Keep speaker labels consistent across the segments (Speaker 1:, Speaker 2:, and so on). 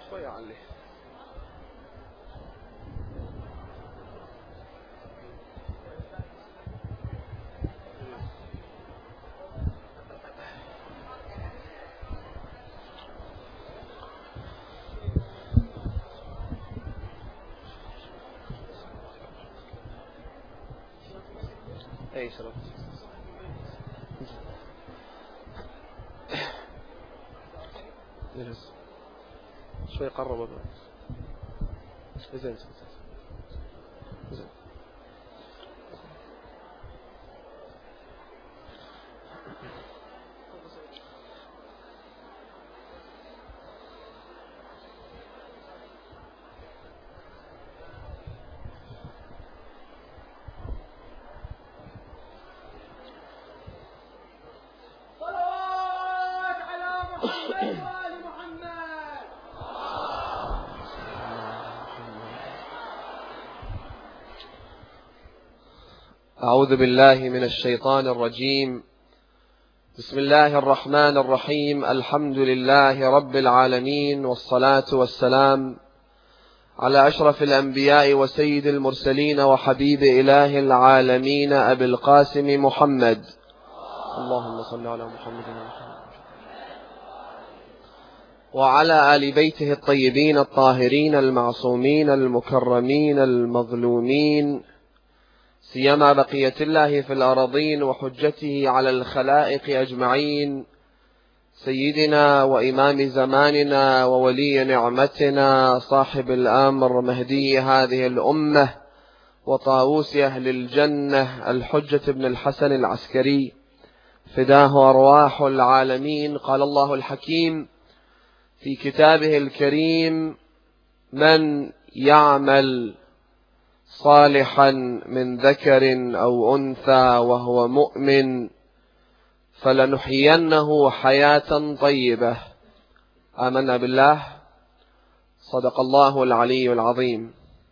Speaker 1: شوية علي. اي سلام. شوي قرب. زين زين. أعوذ بالله من الشيطان الرجيم. بسم الله الرحمن الرحيم. الحمد لله رب العالمين، والصلاة والسلام على أشرف الأنبياء وسيد المرسلين وحبيب إله العالمين أبي القاسم محمد. اللهم صل على محمد وعلى آل بيته الطيبين الطاهرين المعصومين المكرمين المظلومين، سيما بقية الله في الأراضين وحجته على الخلائق أجمعين، سيدنا وإمام زماننا وولي نعمتنا صاحب الأمر مهدي هذه الأمة وطاووس أهل الجنة الحجة بن الحسن العسكري، فداه أرواح العالمين. قال الله الحكيم في كتابه الكريم: من يعمل صالحا من ذكر أو أنثى وهو مؤمن فلنحيينه حياة طيبة. آمنا بالله. صدق الله العلي العظيم.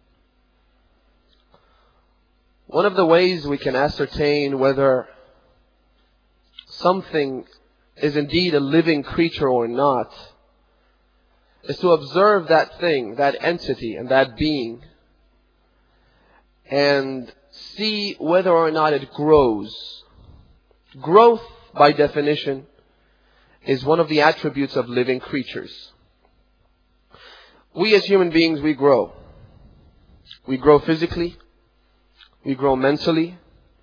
Speaker 1: One of the ways we can ascertain whether something is indeed a living creature or not is to observe that thing, that entity, and that being, and see whether or not it grows. Growth, by definition, is one of the attributes of living creatures. We as human beings, we grow. We grow physically. We grow mentally.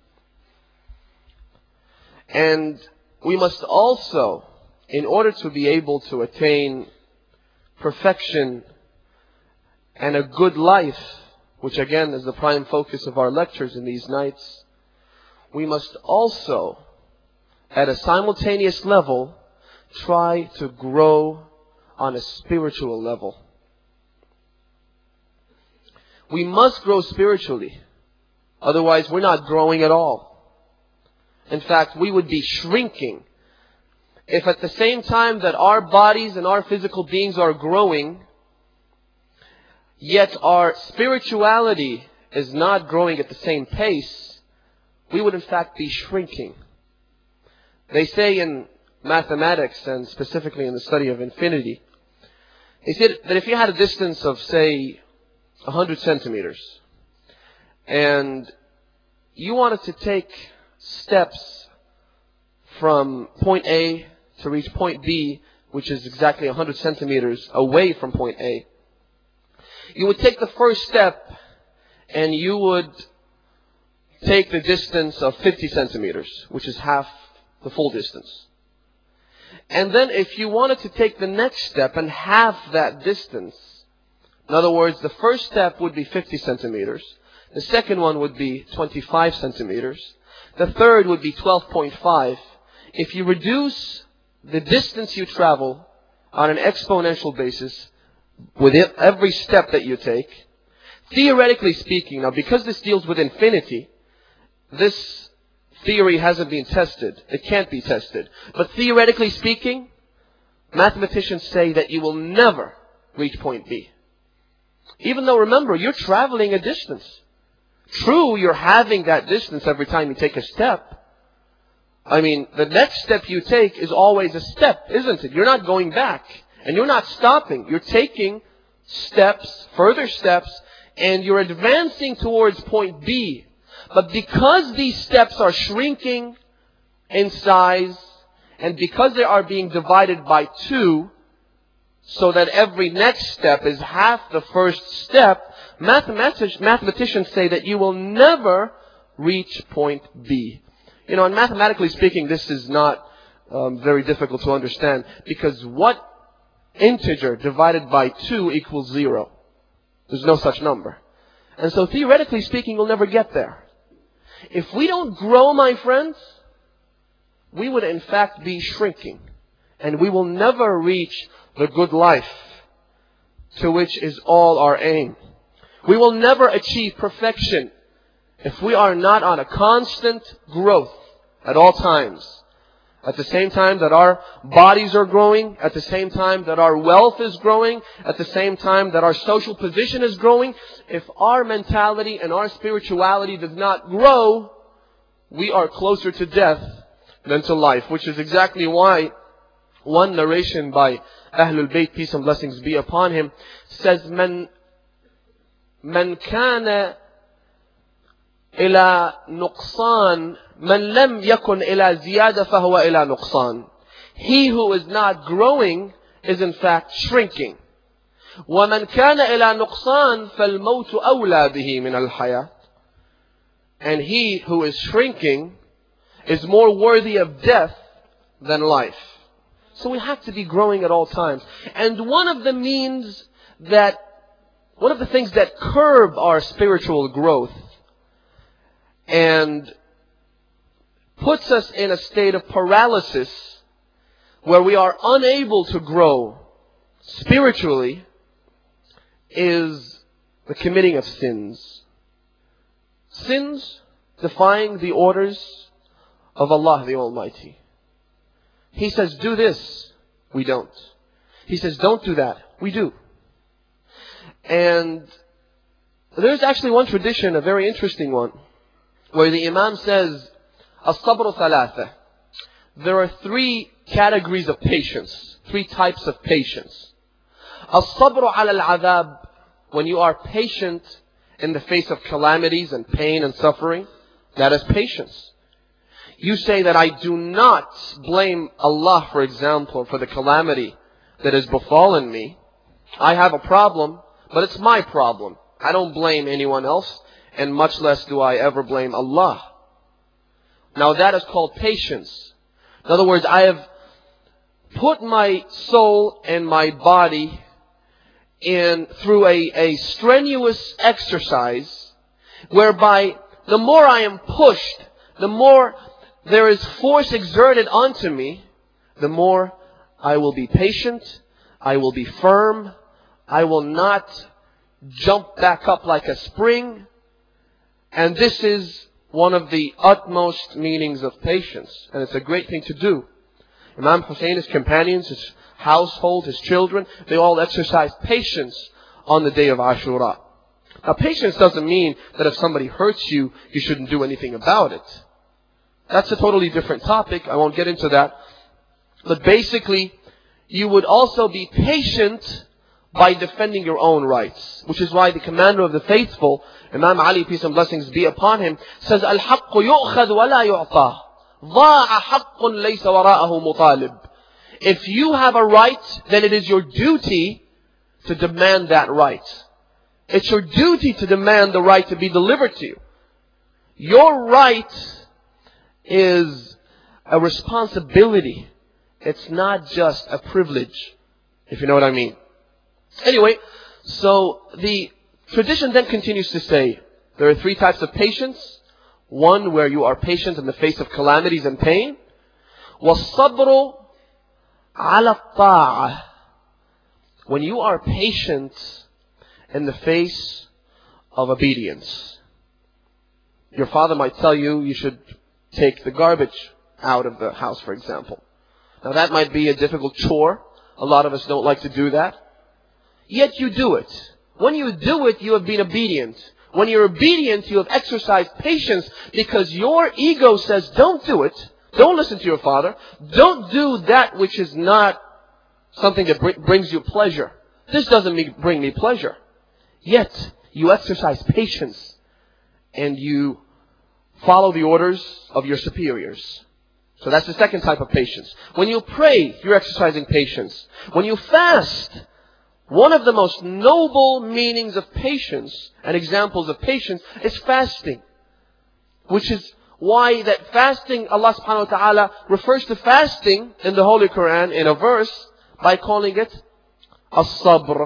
Speaker 1: And we must also, in order to be able to attain perfection and a good life, which again is the prime focus of our lectures in these nights, we must also, at a simultaneous level, try to grow on a spiritual level. We must grow spiritually. Otherwise, we're not growing at all. In fact, we would be shrinking if at the same time that our bodies and our physical beings are growing, yet our spirituality is not growing at the same pace, we would in fact be shrinking. They say in mathematics, and specifically in the study of infinity, they said that if you had a distance of, say, 100 centimeters, and you wanted to take steps from point A to reach point B, which is exactly 100 centimeters away from point A, you would take the first step and you would take the distance of 50 centimeters, which is half the full distance. And then if you wanted to take the next step and half that distance, in other words, the first step would be 50 centimeters, the second one would be 25 centimeters, the third would be 12.5. If you reduce the distance you travel on an exponential basis with every step that you take, theoretically speaking, now because this deals with infinity, this theory hasn't been tested. It can't be tested. But theoretically speaking, mathematicians say that you will never reach point B. Even though, remember, you're traveling a distance. True, you're having that distance every time you take a step. I mean, the next step you take is always a step, isn't it? You're not going back. And you're not stopping. You're taking steps, further steps, and you're advancing towards point B. But because these steps are shrinking in size, and because they are being divided by 2, so that every next step is half the first step, mathematicians say that you will never reach point B. And mathematically speaking, this is not very difficult to understand, because what integer divided by 2 equals 0? There's no such number. And so theoretically speaking, you'll never get there. If we don't grow, my friends, we would in fact be shrinking. And we will never reach the good life to which is all our aim. We will never achieve perfection if we are not on a constant growth at all times. At the same time that our bodies are growing, at the same time that our wealth is growing, at the same time that our social position is growing, if our mentality and our spirituality does not grow, we are closer to death than to life. Which is exactly why one narration by Ahlul Bayt, peace and blessings be upon him, says, Man kana ila nuqsan, man lam yakun ila ziyada fahuwa ila nuqsan. He who is not growing is in fact shrinking. وَمَنْ كَانَ إِلَى نُقْصَانٍ فَالْمَوْتُ أَوْلَى بِهِ مِنَ الْحَيَاةِ. And he who is shrinking is more worthy of death than life. So we have to be growing at all times. And one of the things that curb our spiritual growth and puts us in a state of paralysis where we are unable to grow spiritually is the committing of sins. Sins defying the orders of Allah the Almighty. He says, do this. We don't. He says, don't do that. We do. And there's actually one tradition, a very interesting one, where the Imam says, As-sabru thalatha. There are 3 categories of patience, 3 types of patience. As-sabru ala al-adhab, when you are patient in the face of calamities and pain and suffering, that is patience. You say that I do not blame Allah, for example, for the calamity that has befallen me. I have a problem, but it's my problem. I don't blame anyone else, and much less do I ever blame Allah. Now that is called patience. In other words, I have put my soul and my body through a strenuous exercise, whereby the more I am pushed, the more there is force exerted onto me, the more I will be patient, I will be firm, I will not jump back up like a spring. And this is one of the utmost meanings of patience. And it's a great thing to do. Imam Hussein, his companions, his household, his children, they all exercised patience on the day of Ashura. Now patience doesn't mean that if somebody hurts you, you shouldn't do anything about it. That's a totally different topic. I won't get into that. But basically, you would also be patient by defending your own rights. Which is why the commander of the faithful, Imam Ali, peace and blessings be upon him, says, Al-haqqu yu'khad wa la yu'ta. Dha'a haqqun laysa wara'ahu mutalib. If you have a right, then it is your duty to demand that right. It's your duty to demand the right to be delivered to you. Your right is a responsibility. It's not just a privilege, if you know what I mean. Anyway, so the tradition then continues to say, there are 3 types of patience. One, where you are patient in the face of calamities and pain. وَالصَّبْرُ عَلَى الطَّاعَةِ. When you are patient in the face of obedience. Your father might tell you, you should take the garbage out of the house, for example. Now that might be a difficult chore. A lot of us don't like to do that. Yet you do it. When you do it, you have been obedient. When you're obedient, you have exercised patience, because your ego says, don't do it. Don't listen to your father. Don't do that which is not something that brings you pleasure. This doesn't bring me pleasure. Yet, you exercise patience and you follow the orders of your superiors. So that's the second type of patience. When you pray, you're exercising patience. When you fast, one of the most noble meanings of patience and examples of patience is fasting. Which is why that fasting, Allah subhanahu wa ta'ala refers to fasting in the Holy Quran in a verse by calling it as-sabr.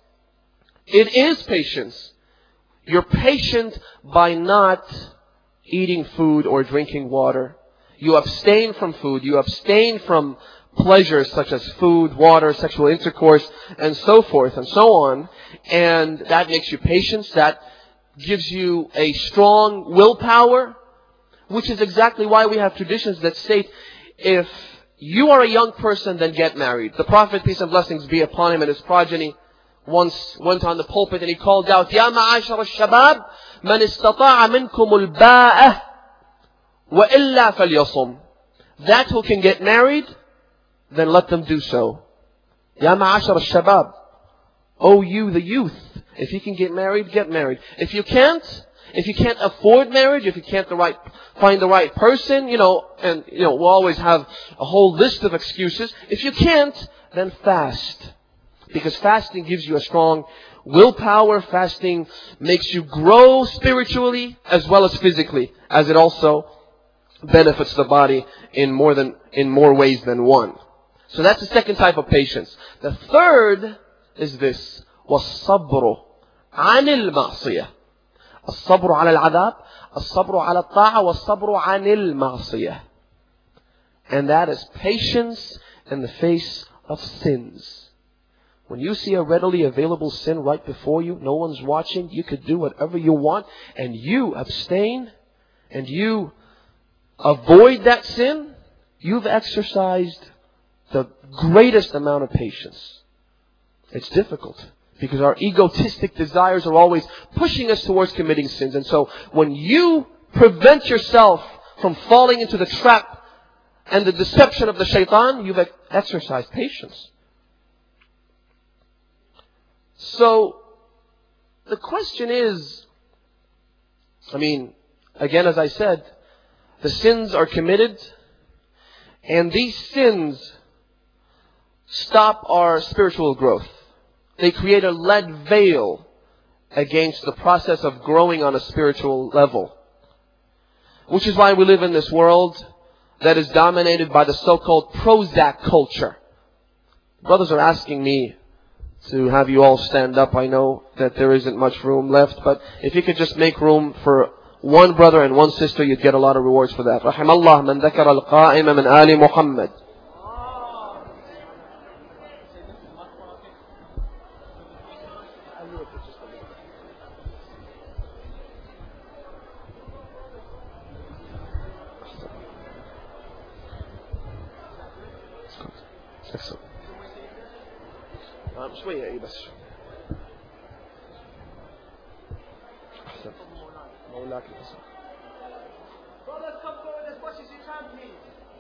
Speaker 1: It is patience. You're patient by not eating food or drinking water. You abstain from food. You abstain from pleasures such as food, water, sexual intercourse, and so forth and so on. And that makes you patient. That gives you a strong willpower, which is exactly why we have traditions that state, if you are a young person, then get married. The Prophet, peace and blessings be upon him, and his progeny once went on the pulpit and he called out, Ya ma'ashar al-shabab, man istata'a minkum al-ba'ah, wa illa falyasum. That who can get married, then let them do so. Ya ma'ashar al-shabab. Oh, you, the youth. If you can get married, get married. If you can't afford marriage, if you can't find the right person, and we'll always have a whole list of excuses. If you can't, then fast. Because fasting gives you a strong willpower. Fasting makes you grow spiritually as well as physically, as it also benefits the body in more ways than one. So that's the second type of patience. The third is this: وَالصَّبْرُ عَنِ الْمَعْصِيَةِ. الصبر على العذاب, الصبر على الطاعة, والصبر عن المعصية. And that is patience in the face of sins. When you see a readily available sin right before you, no one's watching, you could do whatever you want, and you abstain, and you avoid that sin, you've exercised the greatest amount of patience. It's difficult, because our egotistic desires are always pushing us towards committing sins. And so when you prevent yourself from falling into the trap and the deception of the shaitan, you've exercised patience. So the question is, again, as I said, the sins are committed, and these sins stop our spiritual growth. They create a lead veil against the process of growing on a spiritual level. Which is why we live in this world that is dominated by the so-called Prozac culture. Brothers are asking me to have you all stand up. I know that there isn't much room left, but if you could just make room for one brother and one sister, you'd get a lot of rewards for that. رحم الله من ذكر القائم من آل محمد. شوية ايه بس احسن مولاك الحسن. Brothers, come forward as much as you can, please.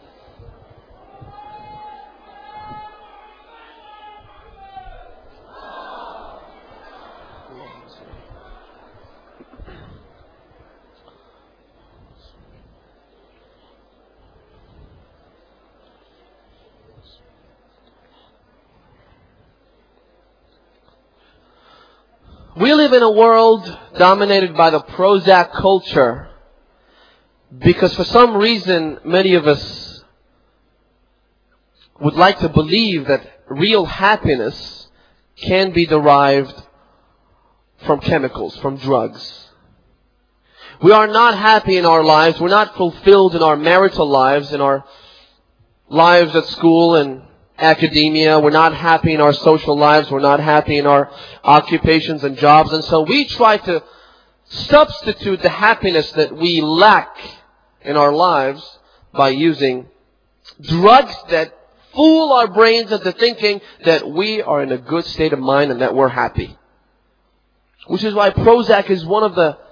Speaker 1: We live in a world dominated by the Prozac culture because for some reason many of us would like to believe that real happiness can be derived from chemicals, from drugs. We are not happy in our lives. We're not fulfilled in our marital lives, in our lives at school and academia. We're not happy in our social lives. We're not happy in our occupations and jobs. And so we try to substitute the happiness that we lack in our lives by using drugs that fool our brains into thinking that we are in a good state of mind and that we're happy. Which is why Prozac is one of the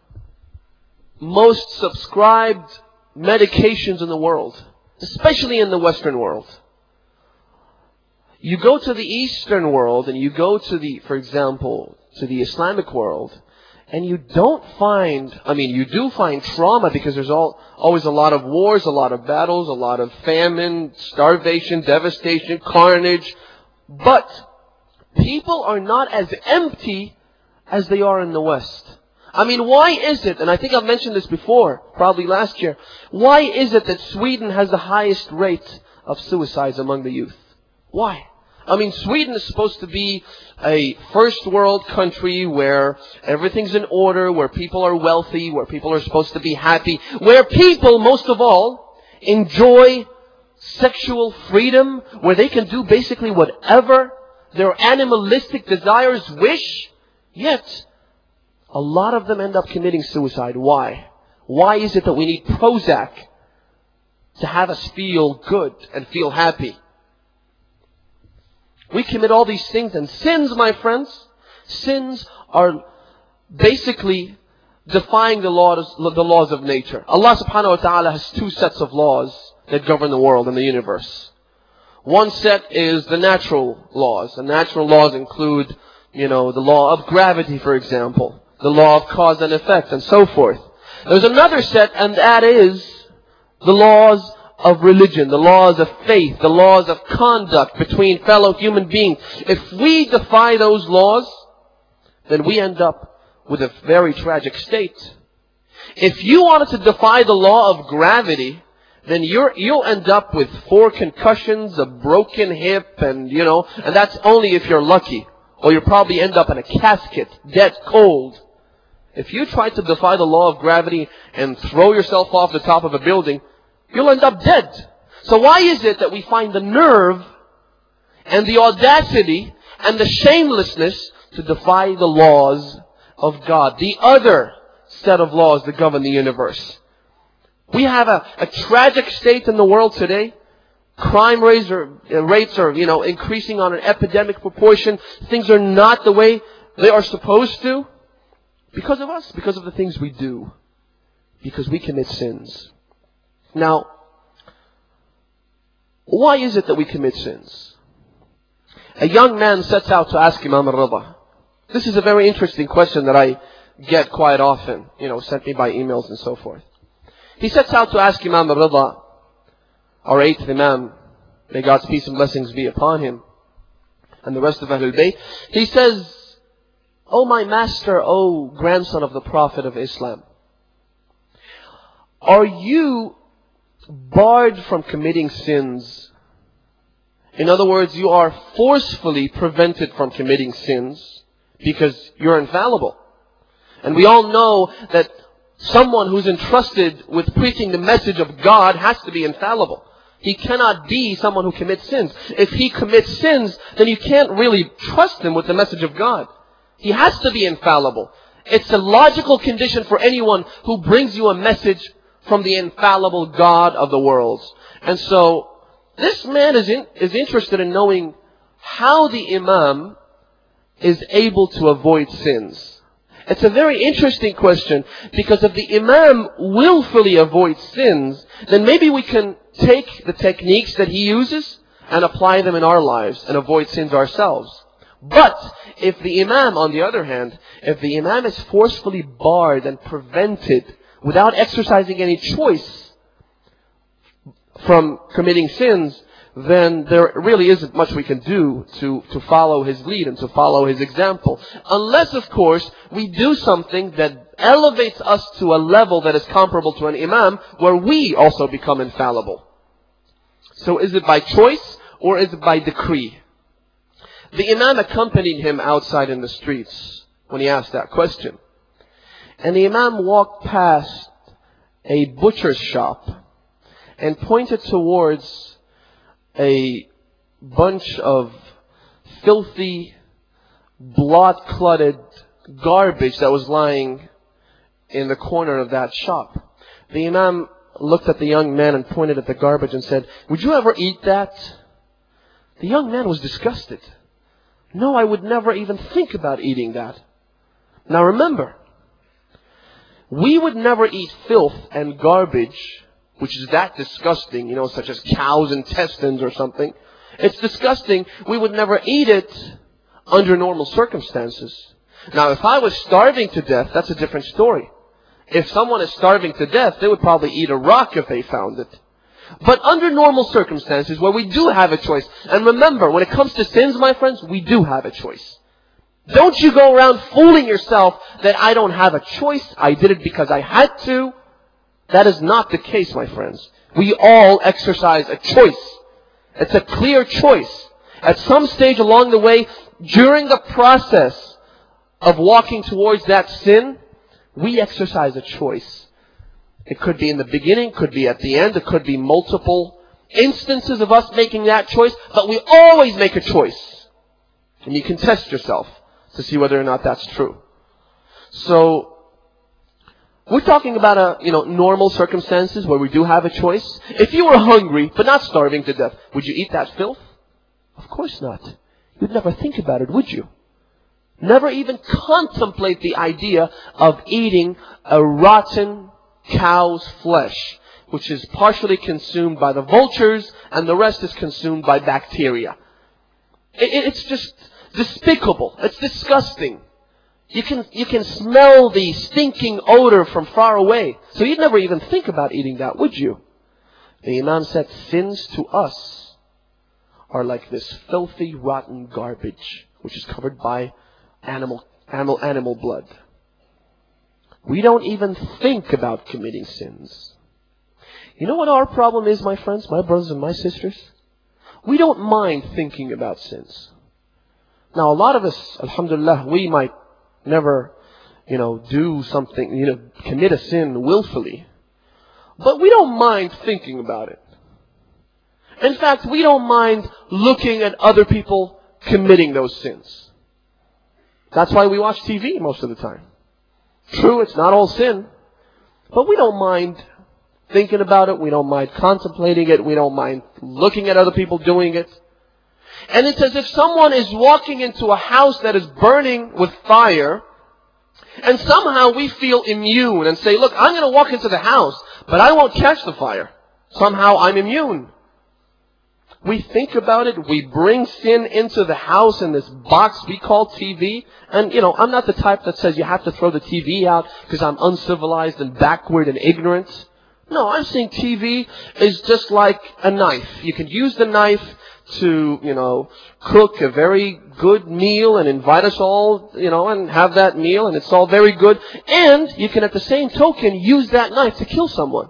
Speaker 1: most subscribed medications in the world, especially in the Western world. You go to the Eastern world and you go to for example, to the Islamic world, and you don't find, you do find trauma because there's always a lot of wars, a lot of battles, a lot of famine, starvation, devastation, carnage. But people are not as empty as they are in the West. Why is it, and I think I've mentioned this before, probably last year, why is it that Sweden has the highest rate of suicides among the youth? Why? Sweden is supposed to be a first world country where everything's in order, where people are wealthy, where people are supposed to be happy, where people, most of all, enjoy sexual freedom, where they can do basically whatever their animalistic desires wish. Yet, a lot of them end up committing suicide. Why? Why is it that we need Prozac to have us feel good and feel happy? We commit all these things, and sins, my friends, sins are basically defying the laws of nature. Allah subhanahu wa ta'ala has two sets of laws that govern the world and the universe. One set is the natural laws. The natural laws include, the law of gravity, for example, the law of cause and effect, and so forth. There's another set, and that is the laws of religion, the laws of faith, the laws of conduct between fellow human beings. If we defy those laws, then we end up with a very tragic state. If you wanted to defy the law of gravity, then you'll end up with 4 concussions, a broken hip, and that's only if you're lucky. Or you'll probably end up in a casket, dead cold. If you try to defy the law of gravity and throw yourself off the top of a building, you'll end up dead. So why is it that we find the nerve and the audacity and the shamelessness to defy the laws of God, the other set of laws that govern the universe? We have a tragic state in the world today. Crime rates are, increasing on an epidemic proportion. Things are not the way they are supposed to. Because of us, because of the things we do. Because we commit sins. Now, why is it that we commit sins? A young man sets out to ask Imam al-Rida. This is a very interesting question that I get quite often, sent me by emails and so forth. He sets out to ask Imam al-Rida, our 8th Imam, may God's peace and blessings be upon him, and the rest of Ahlul Bayt. He says, "O my master, O grandson of the Prophet of Islam, are you barred from committing sins? In other words, you are forcefully prevented from committing sins because you're infallible. And we all know that someone who's entrusted with preaching the message of God has to be infallible. He cannot be someone who commits sins. If he commits sins, then you can't really trust him with the message of God. He has to be infallible. It's a logical condition for anyone who brings you a message from the infallible God of the world." And so, this man is interested in knowing how the Imam is able to avoid sins. It's a very interesting question, because if the Imam willfully avoids sins, then maybe we can take the techniques that he uses and apply them in our lives and avoid sins ourselves. But if the Imam, on the other hand, if the Imam is forcefully barred and prevented without exercising any choice from committing sins, then there really isn't much we can do to follow his lead and to follow his example. Unless, of course, we do something that elevates us to a level that is comparable to an Imam, where we also become infallible. So is it by choice or is it by decree? The Imam accompanied him outside in the streets when he asked that question. And the Imam walked past a butcher's shop and pointed towards a bunch of filthy, blood-clotted garbage that was lying in the corner of that shop. The Imam looked at the young man and pointed at the garbage and said, "Would you ever eat that?" The young man was disgusted. "No, I would never even think about eating that." Now remember, we would never eat filth and garbage, which is that disgusting, such as cow's intestines or something. It's disgusting. We would never eat it under normal circumstances. Now, if I was starving to death, that's a different story. If someone is starving to death, they would probably eat a rock if they found it. But under normal circumstances where we do have a choice, and remember, when it comes to sins, my friends, we do have a choice. Don't you go around fooling yourself that I don't have a choice, I did it because I had to. That is not the case, my friends. We all exercise a choice. It's a clear choice. At some stage along the way, during the process of walking towards that sin, we exercise a choice. It could be in the beginning, could be at the end, it could be multiple instances of us making that choice, but we always make a choice. And you can test yourself to see whether or not that's true. So, we're talking about normal circumstances where we do have a choice. If you were hungry, but not starving to death, would you eat that filth? Of course not. You'd never think about it, would you? Never even contemplate the idea of eating a rotten cow's flesh, which is partially consumed by the vultures and the rest is consumed by bacteria. It's just despicable. It's disgusting. You can smell the stinking odor from far away. So you'd never even think about eating that, would you? The Imam said, sins to us are like this filthy, rotten garbage, which is covered by animal blood. We don't even think about committing sins. You know what our problem is, my friends, my brothers and my sisters? We don't mind thinking about sins. Now, a lot of us, alhamdulillah, we might never, do something, commit a sin willfully. But we don't mind thinking about it. In fact, we don't mind looking at other people committing those sins. That's why we watch TV most of the time. True, it's not all sin. But we don't mind thinking about it. We don't mind contemplating it. We don't mind looking at other people doing it. And it's as if someone is walking into a house that is burning with fire, and somehow we feel immune and say, look, I'm going to walk into the house, but I won't catch the fire. Somehow I'm immune. We think about it. We bring sin into the house in this box we call TV. And, I'm not the type that says you have to throw the TV out because I'm uncivilized and backward and ignorant. No, I'm saying TV is just like a knife. You can use the knife to, cook a very good meal and invite us all, and have that meal and it's all very good. And you can at the same token use that knife to kill someone.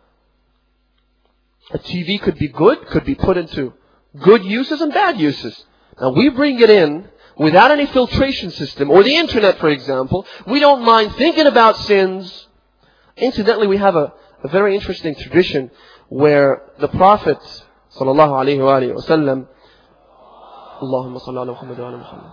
Speaker 1: A TV could be good, could be put into good uses and bad uses. Now we bring it in without any filtration system, or the internet, for example. We don't mind thinking about sins. Incidentally, we have a very interesting tradition where the Prophet sallallahu alaihi wasallam, Allahumma salli ala Muhammad wa ala Muhammad,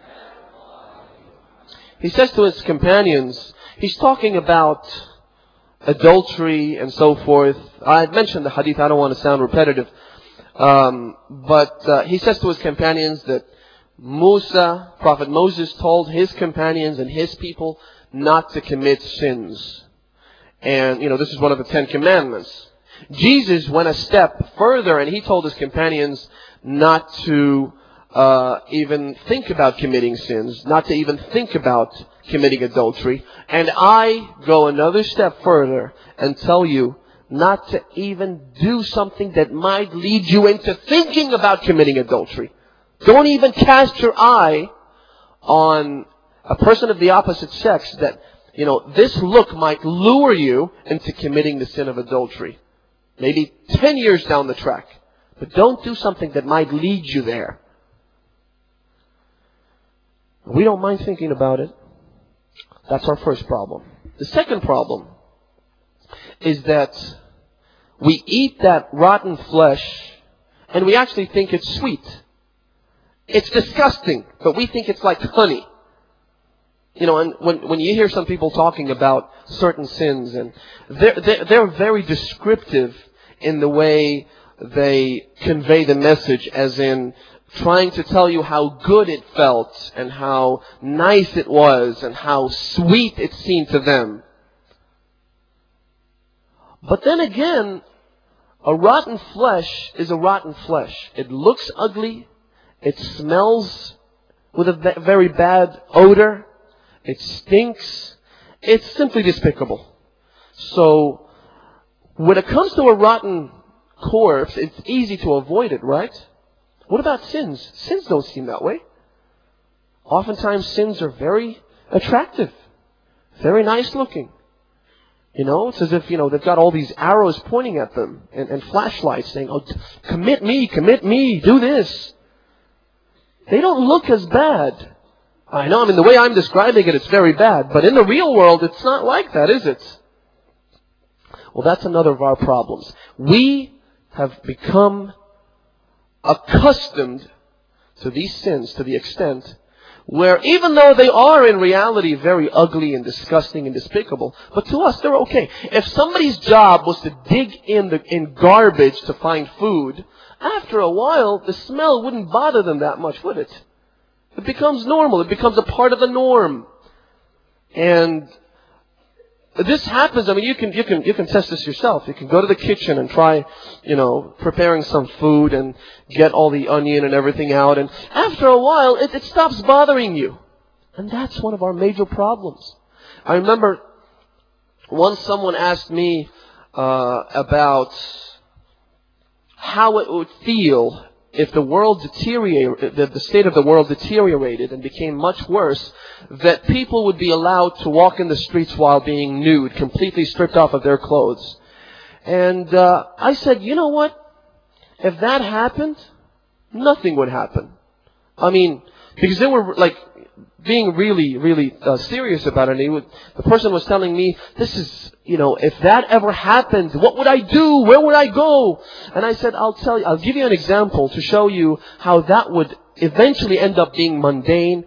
Speaker 1: he says to his companions, he's talking about adultery and so forth. I had mentioned the hadith, I don't want to sound repetitive. But he says to his companions that Prophet Moses told his companions and his people not to commit sins. And, this is one of the 10 Commandments. Jesus went a step further and he told his companions not to even think about committing sins, not to even think about committing adultery. And I go another step further and tell you not to even do something that might lead you into thinking about committing adultery. Don't even cast your eye on a person of the opposite sex that, this look might lure you into committing the sin of adultery. Maybe 10 years down the track. But don't do something that might lead you there. We don't mind thinking about it. That's our first problem. The second problem is that we eat that rotten flesh and we actually think it's sweet. It's disgusting, but we think it's like honey. And when you hear some people talking about certain sins, and they're very descriptive in the way they convey the message, as in trying to tell you how good it felt and how nice it was and how sweet it seemed to them. But then again, A rotten flesh is a rotten flesh. It looks ugly. It smells with a very bad odor. It stinks. It's simply despicable. So, when it comes to a rotten corpse, it's easy to avoid it, right? What about sins? Sins don't seem that way. Oftentimes sins are very attractive. Very nice looking. It's as if, they've got all these arrows pointing at them and flashlights saying, oh, commit me, do this. They don't look as bad. I know, the way I'm describing it, it's very bad. But in the real world, it's not like that, is it? Well, that's another of our problems. We have become accustomed to these sins to the extent where even though they are in reality very ugly and disgusting and despicable, but to us they're okay. If somebody's job was to dig in garbage to find food, after a while the smell wouldn't bother them that much, would it? It becomes normal. It becomes a part of the norm. And this happens, you can test this yourself. You can go to the kitchen and try, preparing some food and get all the onion and everything out. And after a while, it stops bothering you. And that's one of our major problems. I remember once someone asked me about how it would feel if the world deteriorated, the state of the world deteriorated and became much worse, that people would be allowed to walk in the streets while being nude, completely stripped off of their clothes. And I said, you know what? If that happened, nothing would happen. Because they were being really, really serious about it. The person was telling me, this is, if that ever happened, what would I do? Where would I go? And I said, I'll give you an example to show you how that would eventually end up being mundane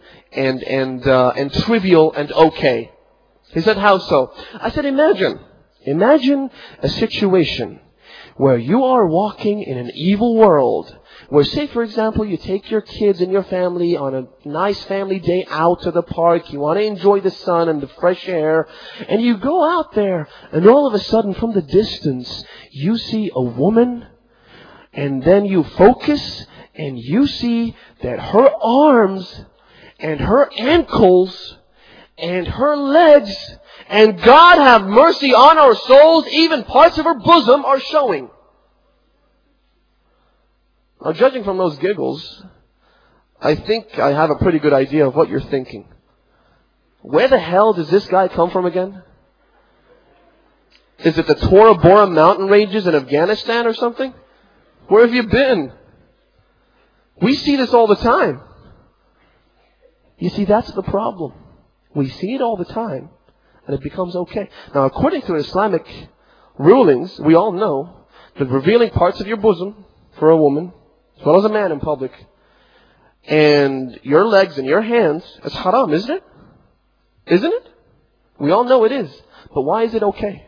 Speaker 1: and trivial and okay. He said, how so? I said, imagine a situation where you are walking in an evil world, where, say, for example, you take your kids and your family on a nice family day out to the park. You want to enjoy the sun and the fresh air. And you go out there, and all of a sudden, from the distance, you see a woman. And then you focus, and you see that her arms and her ankles and her legs, and God have mercy on our souls, even parts of her bosom are showing. Now, judging from those giggles, I think I have a pretty good idea of what you're thinking. Where the hell does this guy come from again? Is it the Tora Bora mountain ranges in Afghanistan or something? Where have you been? We see this all the time. You see, that's the problem. We see it all the time, and it becomes okay. Now, according to Islamic rulings, we all know that revealing parts of your bosom for a woman, as well as a man in public, and your legs and your hands, is haram, isn't it? Isn't it? We all know it is. But why is it okay?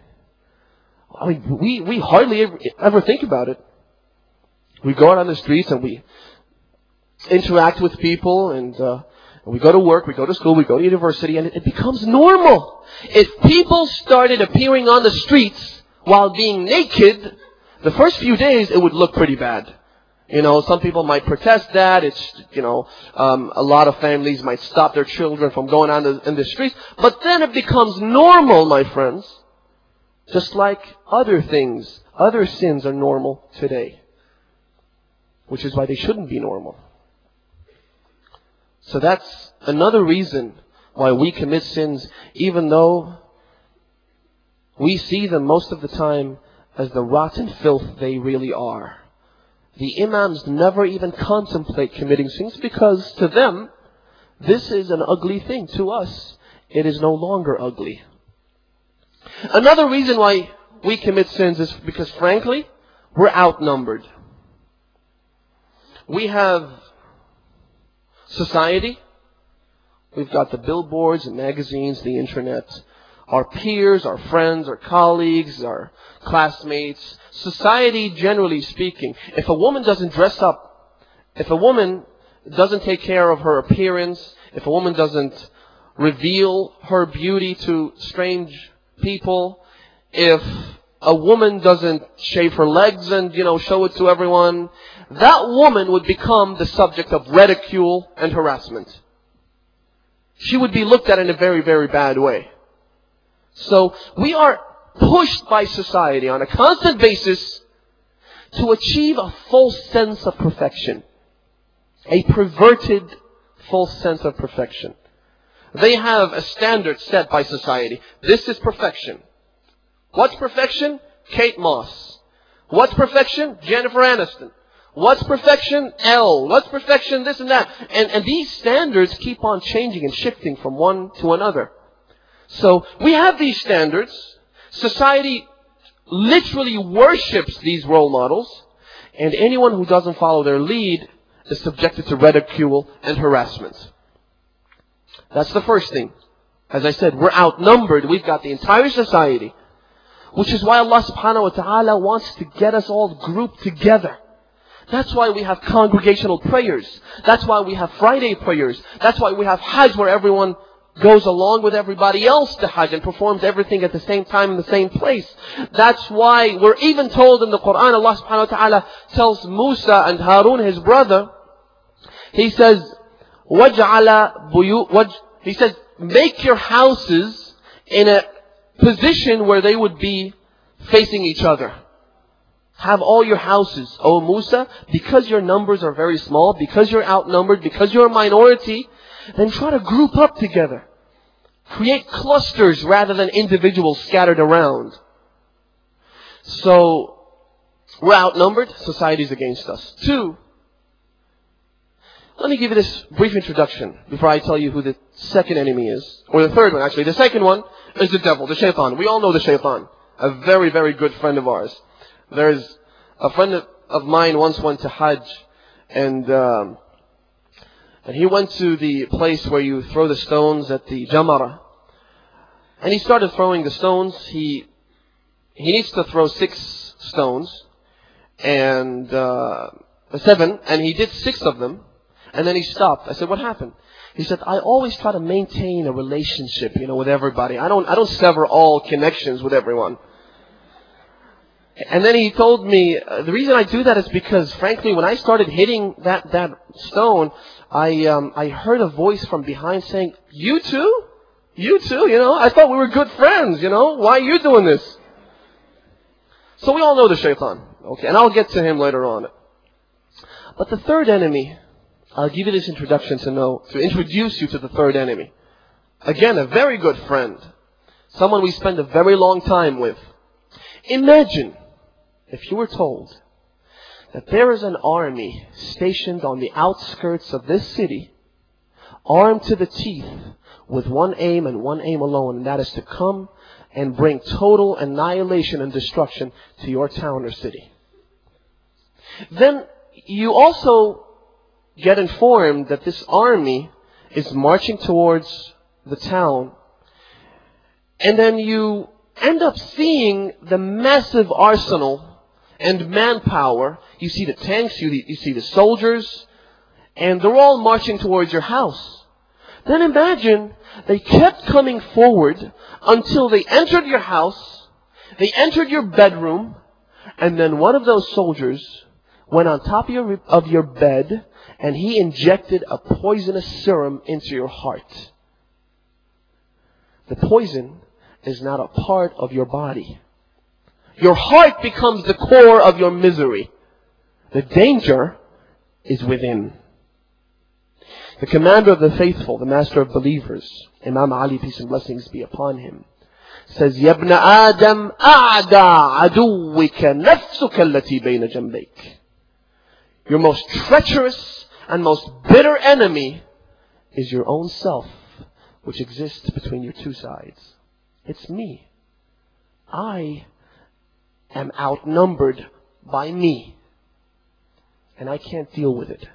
Speaker 1: We hardly ever think about it. We go out on the streets and we interact with people, and we go to work, we go to school, we go to university, and it becomes normal. If people started appearing on the streets while being naked, the first few days it would look pretty bad. Some people might protest that. A lot of families might stop their children from going on in the streets. But then it becomes normal, my friends. Just like other things, other sins are normal today. Which is why they shouldn't be normal. So that's another reason why we commit sins, even though we see them most of the time as the rotten filth they really are. The imams never even contemplate committing sins because to them, this is an ugly thing. To us, it is no longer ugly. Another reason why we commit sins is because, frankly, we're outnumbered. We have society. We've got the billboards and magazines, the internet, our peers, our friends, our colleagues, our classmates. Society, generally speaking, if a woman doesn't dress up, if a woman doesn't take care of her appearance, if a woman doesn't reveal her beauty to strange people, if a woman doesn't shave her legs and, show it to everyone, that woman would become the subject of ridicule and harassment. She would be looked at in a very, very bad way. So we are pushed by society on a constant basis to achieve a false sense of perfection. A perverted false sense of perfection. They have a standard set by society. This is perfection. What's perfection? Kate Moss. What's perfection? Jennifer Aniston. What's perfection? Elle. What's perfection? This and that. And these standards keep on changing and shifting from one to another. So we have these standards. Society literally worships these role models. And anyone who doesn't follow their lead is subjected to ridicule and harassment. That's the first thing. As I said, we're outnumbered. We've got the entire society. Which is why Allah subhanahu wa ta'ala wants to get us all grouped together. That's why we have congregational prayers. That's why we have Friday prayers. That's why we have Hajj, where everyone goes along with everybody else to Hajj and performs everything at the same time in the same place. That's why we're even told in the Quran, Allah subhanahu wa ta'ala tells Musa and Harun, his brother, He says, He says, make your houses in a position where they would be facing each other. Have all your houses, O Musa, because your numbers are very small, because you're outnumbered, because you're a minority, then try to group up together. Create clusters rather than individuals scattered around. So, we're outnumbered, society's against us. 2, let me give you this brief introduction before I tell you who the second enemy is. Or the third one, actually. The second one is the devil, the shaitan. We all know the shaitan. A very, very good friend of ours. There's a friend of mine once went to Hajj, and he went to the place where you throw the stones at the Jamara. And he started throwing the stones. He needs to throw 6 stones, and 7, and he did 6 of them, and then he stopped. I said, what happened? He said, I always try to maintain a relationship, with everybody. I don't sever all connections with everyone. And then he told me, the reason I do that is because, frankly, when I started hitting that stone, I heard a voice from behind saying, you too? You too, I thought we were good friends, Why are you doing this? So we all know the shaitan, okay? And I'll get to him later on. But the third enemy, I'll give you this introduction to introduce you to the third enemy. Again, a very good friend. Someone we spend a very long time with. Imagine if you were told that there is an army stationed on the outskirts of this city, armed to the teeth, with one aim and one aim alone, and that is to come and bring total annihilation and destruction to your town or city. Then you also get informed that this army is marching towards the town, and then you end up seeing the massive arsenal and manpower. You see the tanks, you see the soldiers, and they're all marching towards your house. Then imagine they kept coming forward until they entered your house, they entered your bedroom, and then one of those soldiers went on top of your bed and he injected a poisonous serum into your heart. The poison is not a part of your body. Your heart becomes the core of your misery. The danger is within. The commander of the faithful, the master of believers, Imam Ali, peace and blessings be upon him, says, يَا ابْنَ آدَمْ أَعْدَى عَدُوِّكَ نَفْسُكَ الَّتِي بَيْنَ جَنْبَيْكَ. Your most treacherous and most bitter enemy is your own self, which exists between your two sides. It's me. I am outnumbered by me, and I can't deal with it.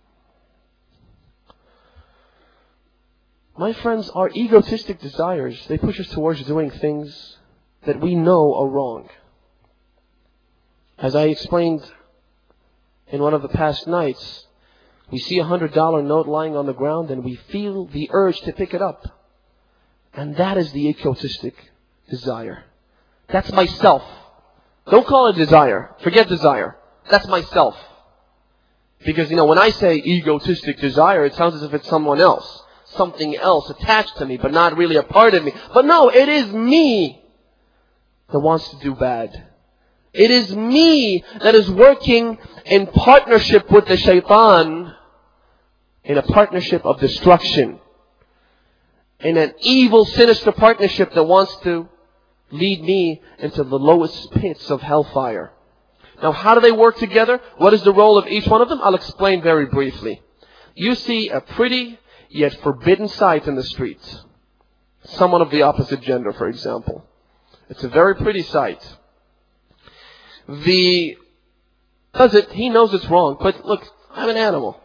Speaker 1: My friends, our egotistic desires, they push us towards doing things that we know are wrong. As I explained in one of the past nights, we see a $100 note lying on the ground and we feel the urge to pick it up. And that is the egotistic desire. That's myself. Don't call it desire. Forget desire. That's myself. Because, when I say egotistic desire, it sounds as if it's someone else. Something else attached to me, but not really a part of me. But no, it is me that wants to do bad. It is me that is working in partnership with the shaitan, in a partnership of destruction, in an evil, sinister partnership that wants to lead me into the lowest pits of hellfire. Now, how do they work together? What is the role of each one of them? I'll explain very briefly. You see a pretty yet forbidden sight in the streets. Someone of the opposite gender, for example. It's a very pretty sight. He knows it's wrong, but look, I'm an animal.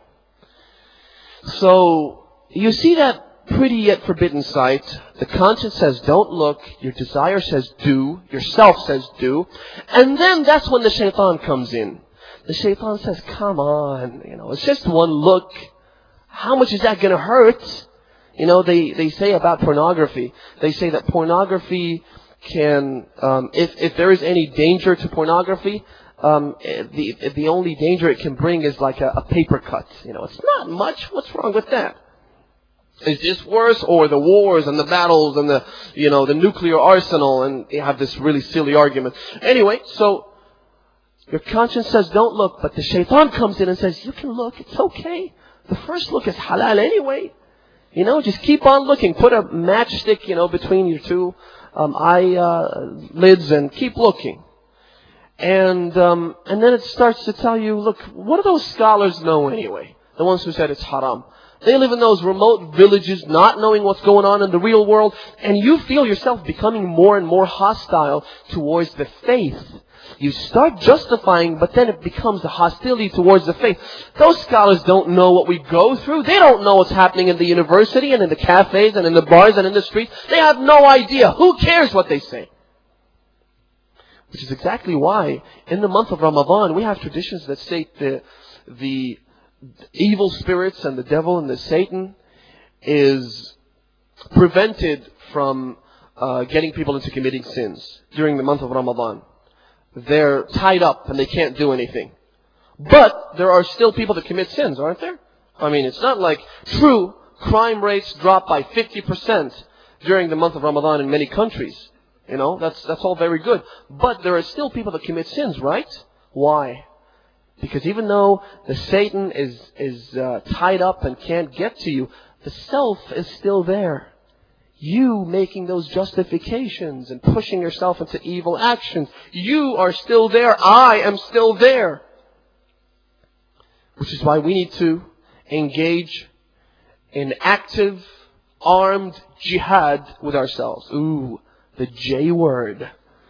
Speaker 1: So, you see that pretty yet forbidden sight. The conscience says don't look. Your desire says do. Your self says do. And then that's when the shaitan comes in. The shaitan says, come on, it's just one look. How much is that going to hurt? They say about pornography. They say that pornography can, if there is any danger to pornography, the only danger it can bring is like a paper cut. It's not much. What's wrong with that? Is this worse, or the wars and the battles and the nuclear arsenal? And you have this really silly argument. Anyway, so your conscience says don't look, but the shaitan comes in and says you can look. It's okay. The first look is halal anyway. Just keep on looking. Put a matchstick, between your two lids and keep looking. And then it starts to tell you, look, what do those scholars know anyway? The ones who said it's haram. They live in those remote villages, not knowing what's going on in the real world, and you feel yourself becoming more and more hostile towards the faith. You start justifying, but then it becomes a hostility towards the faith. Those scholars don't know what we go through. They don't know what's happening in the university and in the cafes and in the bars and in the streets. They have no idea. Who cares what they say? Which is exactly why in the month of Ramadan we have traditions that state the evil spirits and the devil and the Satan is prevented from getting people into committing sins during the month of Ramadan. They're tied up and they can't do anything. But there are still people that commit sins, aren't there? It's not like true crime rates drop by 50% during the month of Ramadan in many countries. That's all very good. But there are still people that commit sins, right? Why? Because even though the Satan is tied up and can't get to you, the self is still there. You making those justifications and pushing yourself into evil actions, you are still there. I am still there. Which is why we need to engage in active, armed jihad with ourselves. Ooh, the J word.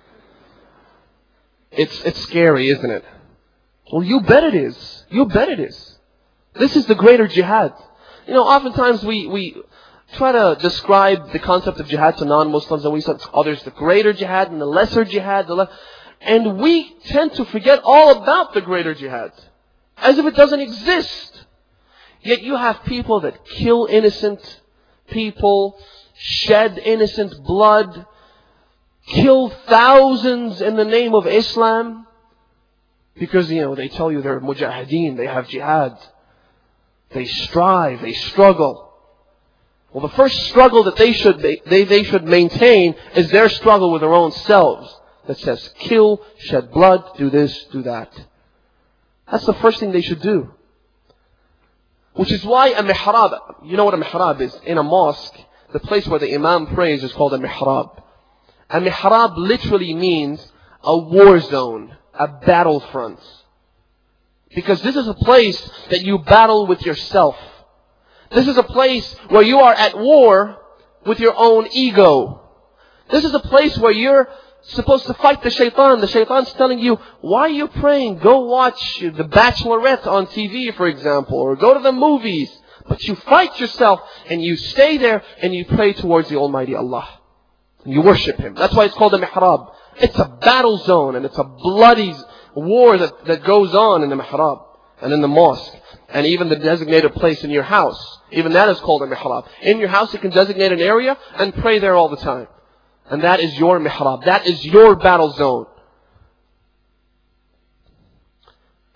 Speaker 1: It's scary, isn't it? Well, you bet it is. You bet it is. This is the greater jihad. Oftentimes we try to describe the concept of jihad to non-Muslims, and we say, oh, there's the greater jihad and the lesser jihad. And we tend to forget all about the greater jihad, as if it doesn't exist. Yet you have people that kill innocent people, shed innocent blood, kill thousands in the name of Islam, because, they tell you they're mujahideen, they have jihad. They strive, they struggle. Well, the first struggle that they should maintain is their struggle with their own selves. That says, kill, shed blood, do this, do that. That's the first thing they should do. Which is why a mihrab, you know what a mihrab is? In a mosque, the place where the imam prays is called a mihrab. A mihrab literally means a war zone, a battlefront. Because this is a place that you battle with yourself. This is a place where you are at war with your own ego. This is a place where you're supposed to fight the shaitan. The shaitan's telling you, why are you praying? Go watch The Bachelorette on TV, for example, or go to the movies. But you fight yourself and you stay there and you pray towards the Almighty Allah. And you worship Him. That's why it's called a mihrab. It's a battle zone and it's a bloody war that goes on in the mihrab and in the mosque. And even the designated place in your house. Even that is called a mihrab. In your house you can designate an area and pray there all the time. And that is your mihrab. That is your battle zone.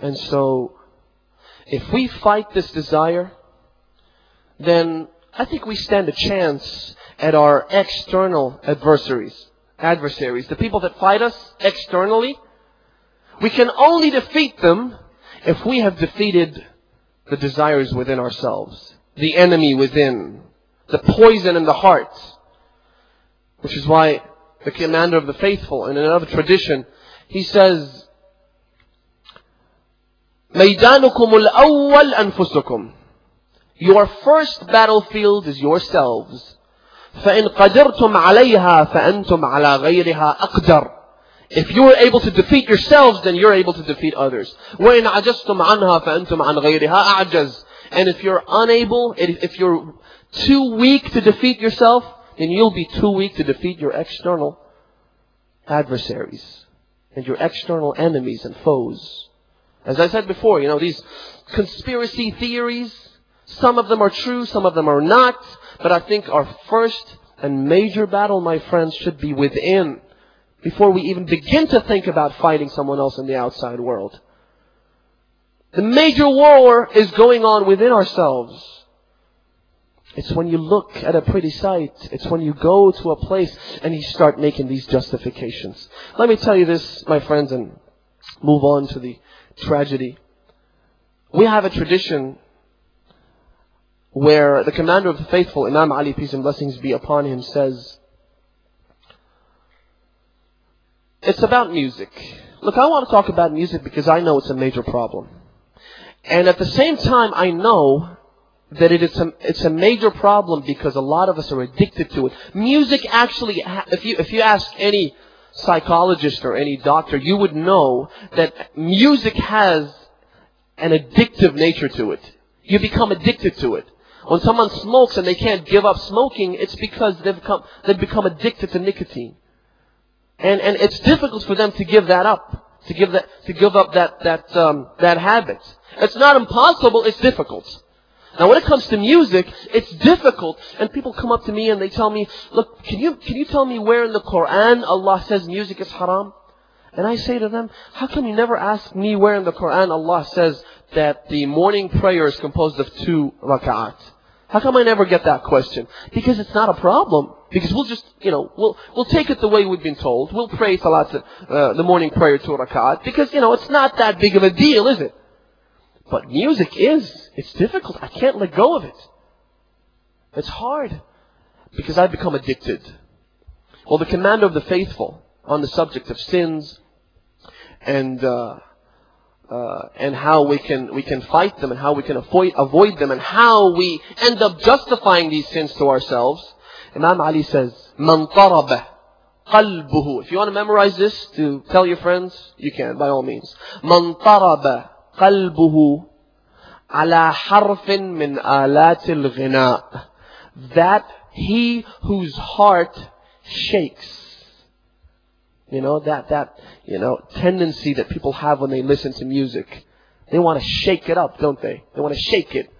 Speaker 1: And so, if we fight this desire, then I think we stand a chance at our external adversaries, the people that fight us externally. We can only defeat them if we have defeated the desires within ourselves, the enemy within, the poison in the heart. Which is why the commander of the faithful, in another tradition, he says, مَيْدَانُكُمُ الْأَوَّلْ أَنفُسُكُمْ. Your first battlefield is yourselves. فَإِنْ قَدِرْتُمْ عَلَيْهَا فَأَنْتُمْ عَلَى غَيْرِهَا أَقْدَرُ. If you are able to defeat yourselves, then you're able to defeat others. وَإِنْ عَجَزْتُمْ عَنْهَا فَأَنْتُمْ عَنْ غَيْرِهَا أَعْجَزُ. And if you're unable, if you're too weak to defeat yourself, then you'll be too weak to defeat your external adversaries and your external enemies and foes. As I said before, these conspiracy theories, some of them are true, some of them are not. But I think our first and major battle, my friends, should be within, before we even begin to think about fighting someone else in the outside world. The major war is going on within ourselves. It's when you look at a pretty sight. It's when you go to a place and you start making these justifications. Let me tell you this, my friends, and move on to the tragedy. We have a tradition where the commander of the faithful, Imam Ali, peace and blessings be upon him, says, it's about music. Look, I want to talk about music because I know it's a major problem. And at the same time, I know that it's a major problem because a lot of us are addicted to it. Music actually, if you ask any psychologist or any doctor, you would know that music has an addictive nature to it. You become addicted to it. When someone smokes and they can't give up smoking, it's because they've become addicted to nicotine. And it's difficult for them to give that up, to give up that habit. It's not impossible, it's difficult. Now when it comes to music, it's difficult, and people come up to me and they tell me, look, can you tell me where in the Quran Allah says music is haram? And I say to them, how come you never ask me where in the Quran Allah says that the morning prayer is composed of 2 rak'at? How come I never get that question? Because it's not a problem. Because we'll just, we'll take it the way we've been told. We'll pray salat, the morning prayer 2 rak'at. Because, it's not that big of a deal, is it? But music it's difficult. I can't let go of it. It's hard. Because I've become addicted. Well, the commander of the faithful, on the subject of sins, and how we can fight them, and how we can avoid them, and how we end up justifying these sins to ourselves, Imam Ali says, "Man taraba qalbuhu." If you want to memorize this to tell your friends, you can, by all means. "Man taraba qalbuhu ala harfin min alatil ghina." That he whose heart shakes. That tendency that people have when they listen to music. They want to shake it up, don't they? They want to shake it.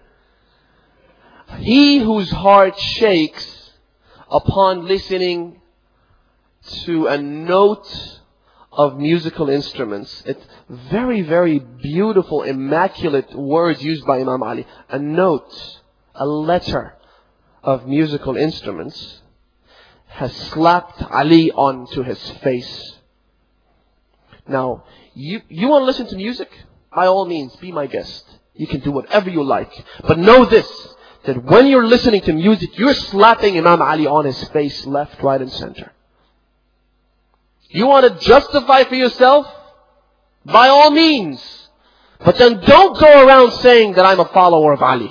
Speaker 1: He whose heart shakes upon listening to a note of musical instruments. It's very, very beautiful, immaculate words used by Imam Ali. A note, a letter of musical instruments has slapped Ali onto his face. Now, you want to listen to music? By all means, be my guest. You can do whatever you like. But know this, that when you're listening to music, you're slapping Imam Ali on his face, left, right, and center. You want to justify for yourself? By all means. But then don't go around saying that I'm a follower of Ali.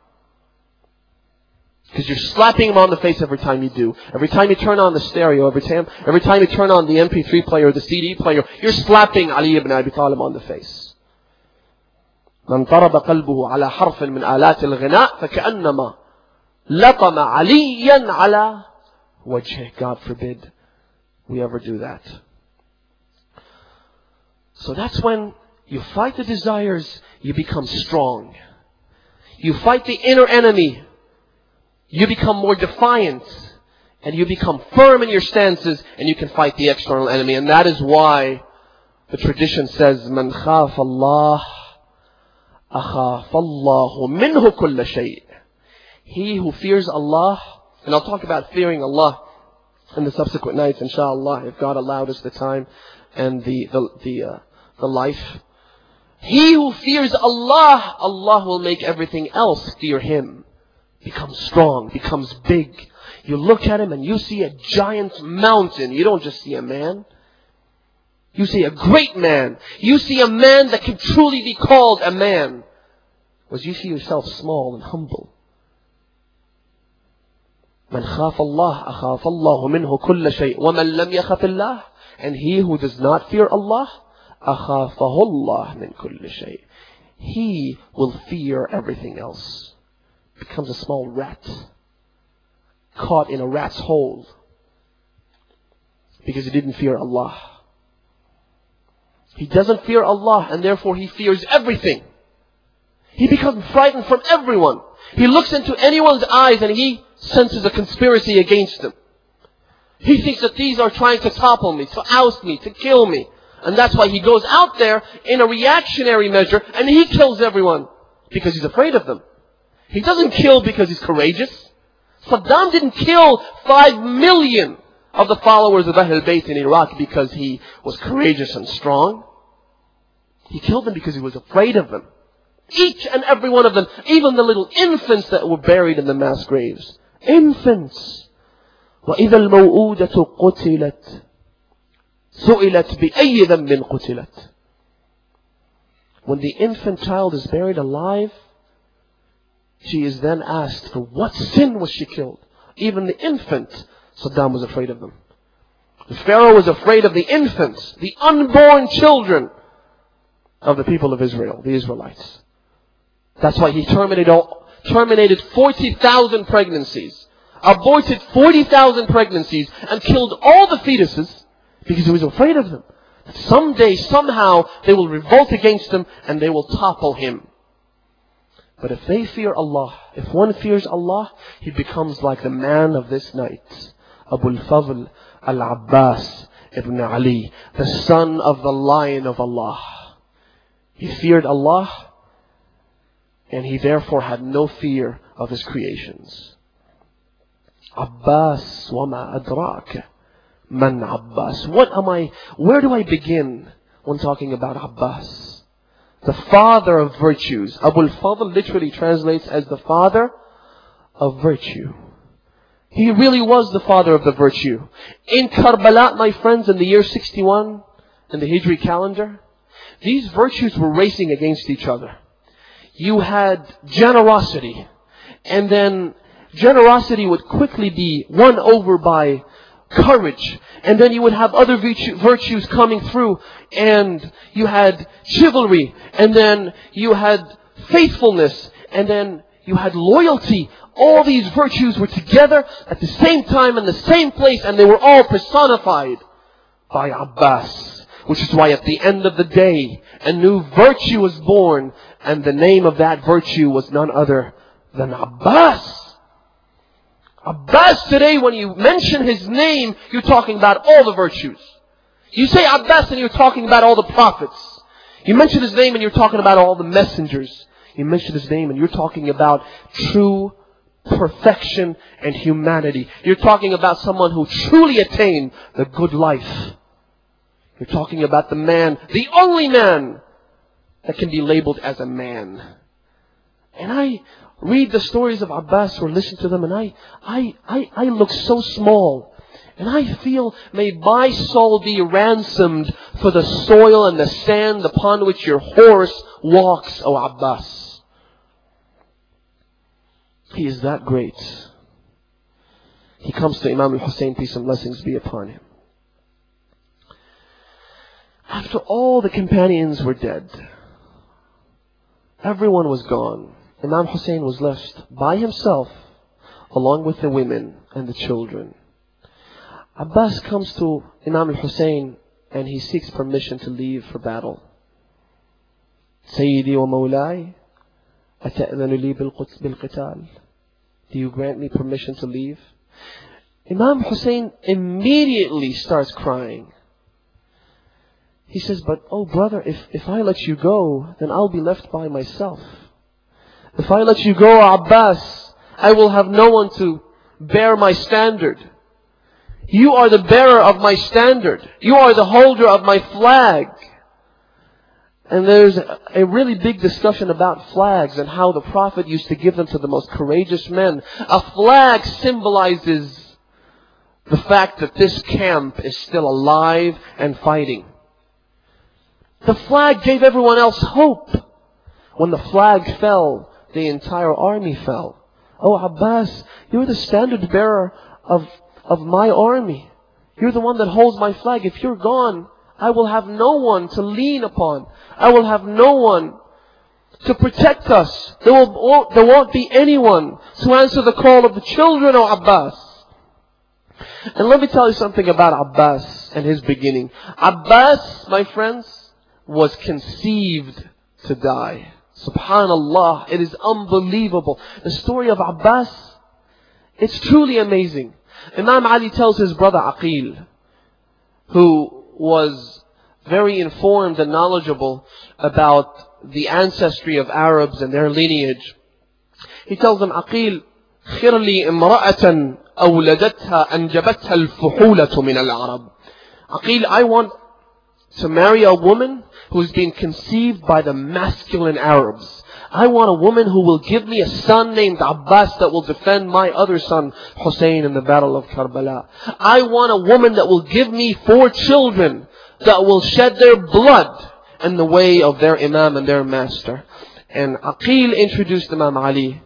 Speaker 1: Because you're slapping him on the face every time you do. Every time you turn on the stereo, every time you turn on the MP3 player or the CD player, you're slapping Ali ibn Abi Talib on the face. من ضرب قلبه على حرف من آلات الغناء فكأنما لطم عليا على وجهه. God forbid we ever do that. So that's when you fight the desires, you become strong. You fight the inner enemy, you become more defiant, and you become firm in your stances, and you can fight the external enemy. And that is why the tradition says, "Man khaf Allah أخاف الله منه كل شيء. He who fears Allah, and I'll talk about fearing Allah in the subsequent nights, inshallah, if God allowed us the time and the life. He who fears Allah, Allah will make everything else fear Him. Becomes strong, becomes big. You look at him and you see a giant mountain. You don't just see a man. You see a great man. You see a man that can truly be called a man. Whereas you see yourself small and humble. من خاف الله أخاف الله منه كل شيء ومن لم يخف الله. And he who does not fear Allah, أخافه الله من كل شيء. He will fear everything else. Becomes a small rat. Caught in a rat's hole. Because he didn't fear Allah. He doesn't fear Allah and therefore he fears everything. He becomes frightened from everyone. He looks into anyone's eyes and he senses a conspiracy against them. He thinks that these are trying to topple me, to oust me, to kill me. And that's why he goes out there in a reactionary measure and he kills everyone. Because he's afraid of them. He doesn't kill because he's courageous. Saddam didn't kill 5 million of the followers of Ahl Bayt in Iraq because he was courageous and strong. He killed them because he was afraid of them. Each and every one of them, even the little infants that were buried in the mass graves. Infants. وَإِذَا الْمَوْءُودَةُ قُتِلَتْ سُئِلَتْ بِأَيِّ ذَنبٍ قُتِلَتْ. When the infant child is buried alive, she is then asked, for what sin was she killed? Even the infant, Saddam was afraid of them. The Pharaoh was afraid of the infants, the unborn children of the people of Israel, the Israelites. That's why he terminated 40,000 pregnancies, aborted 40,000 pregnancies, and killed all the fetuses because he was afraid of them. That someday, somehow, they will revolt against him and they will topple him. But if they fear Allah, if one fears Allah, he becomes like the man of this night, Abu al-Fadl al-Abbas ibn Ali, the son of the Lion of Allah. He feared Allah, and he therefore had no fear of his creations. Abbas, wama adrak, man Abbas. Where do I begin when talking about Abbas? The father of virtues. Abu al-Fadl literally translates as the father of virtue. He really was the father of the virtue. In Karbala, my friends, in the year 61, in the Hijri calendar, these virtues were racing against each other. You had generosity, and then generosity would quickly be won over by courage, and then you would have other virtues coming through, and you had chivalry, and then you had faithfulness, and then you had loyalty. All these virtues were together at the same time in the same place, and they were all personified by Abbas. Which is why at the end of the day, a new virtue was born, and the name of that virtue was none other than Abbas. Abbas today, when you mention his name, you're talking about all the virtues. You say Abbas and you're talking about all the prophets. You mention his name and you're talking about all the messengers. You mention his name and you're talking about true perfection and humanity. You're talking about someone who truly attained the good life. You're talking about the man, the only man that can be labeled as a man. And I read the stories of Abbas or listen to them, and I look so small. And I feel, may my soul be ransomed for the soil and the sand upon which your horse walks, O Abbas. He is that great. He comes to Imam al-Hussein, peace and blessings be upon him. After all the companions were dead, everyone was gone. Imam Hussein was left by himself, along with the women and the children. Abbas comes to Imam al-Hussein and he seeks permission to leave for battle. Sayyidi wa Mawlai, ata'adhanu li bil-qital. Do you grant me permission to leave? Imam Hussein immediately starts crying. He says, but oh brother, if I let you go, then I'll be left by myself. If I let you go, Abbas, I will have no one to bear my standard. You are the bearer of my standard. You are the holder of my flag. And there's a really big discussion about flags and how the Prophet used to give them to the most courageous men. A flag symbolizes the fact that this camp is still alive and fighting. The flag gave everyone else hope. When the flag fell, the entire army fell. Oh Abbas, you're the standard bearer of my army. You're the one that holds my flag. If you're gone, I will have no one to lean upon. I will have no one to protect us. There won't be anyone to answer the call of the children of Abbas. And let me tell you something about Abbas and his beginning. Abbas, my friends, was conceived to die. Subhanallah, it is unbelievable. The story of Abbas, it's truly amazing. Imam Ali tells his brother Aqil, who was very informed and knowledgeable about the ancestry of Arabs and their lineage. He tells them, Aqil, خِرْ لِي إِمْرَأَةً أَوْلَدَتْهَا أَنْجَبَتْهَا الْفُحُولَةُ مِنَ الْعَرَبِ. Aqil, I want to marry a woman who's been conceived by the masculine Arabs. I want a woman who will give me a son named Abbas that will defend my other son Hussein in the battle of Karbala. I want a woman that will give me 4 children that will shed their blood in the way of their Imam and their master. And Aqil introduced Imam Ali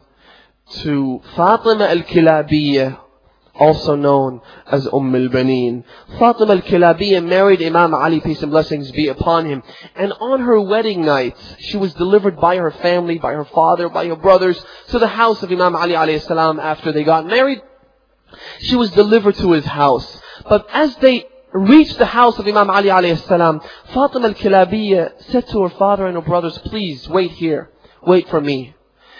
Speaker 1: to Fatima al-Kilabiyya, also known as al-Baneen. Fatima al-Kilabiyya married Imam Ali, peace and blessings be upon him. And on her wedding night, she was delivered by her family, by her father, by her brothers, to the house of Imam Ali alayhi salam after they got married. She was delivered to his house. But as they reached the house of Imam Ali alayhi salam, Fatima al-Kilabiyya said to her father and her brothers, please wait here. Wait for me.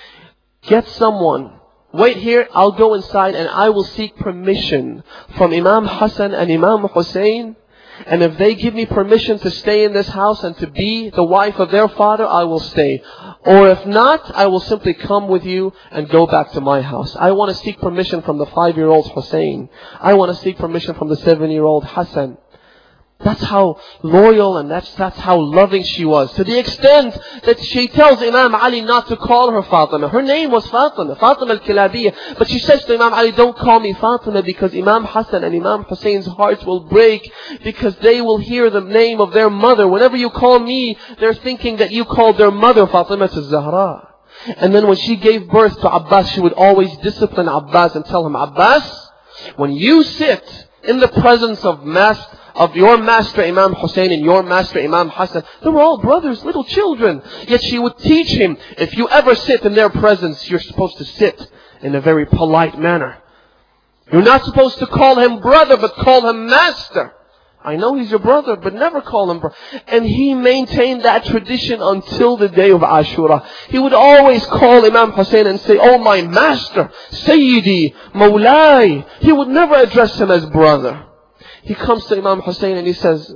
Speaker 1: Get someone. Wait here, I'll go inside and I will seek permission from Imam Hassan and Imam Hussein. And if they give me permission to stay in this house and to be the wife of their father, I will stay. Or if not, I will simply come with you and go back to my house. I want to seek permission from the 5-year-old Hussein. I want to seek permission from the 7-year-old Hassan. That's how loyal and that's how loving she was. To the extent that she tells Imam Ali not to call her Fatima. Her name was Fatima al-Kilabiyya. But she says to Imam Ali, don't call me Fatima because Imam Hassan and Imam Hussein's hearts will break because they will hear the name of their mother. Whenever you call me, they're thinking that you called their mother Fatima al-Zahra. And then when she gave birth to Abbas, she would always discipline Abbas and tell him, Abbas, when you sit in the presence of your master Imam Hussein and your master Imam Hassan, they were all brothers, little children. Yet she would teach him, if you ever sit in their presence, you're supposed to sit in a very polite manner. You're not supposed to call him brother, but call him master. I know he's your brother, but never call him brother. And he maintained that tradition until the day of Ashura. He would always call Imam Hussein and say, oh my master, Sayyidi, Mawlai. He would never address him as brother. He comes to Imam Hussein and he says,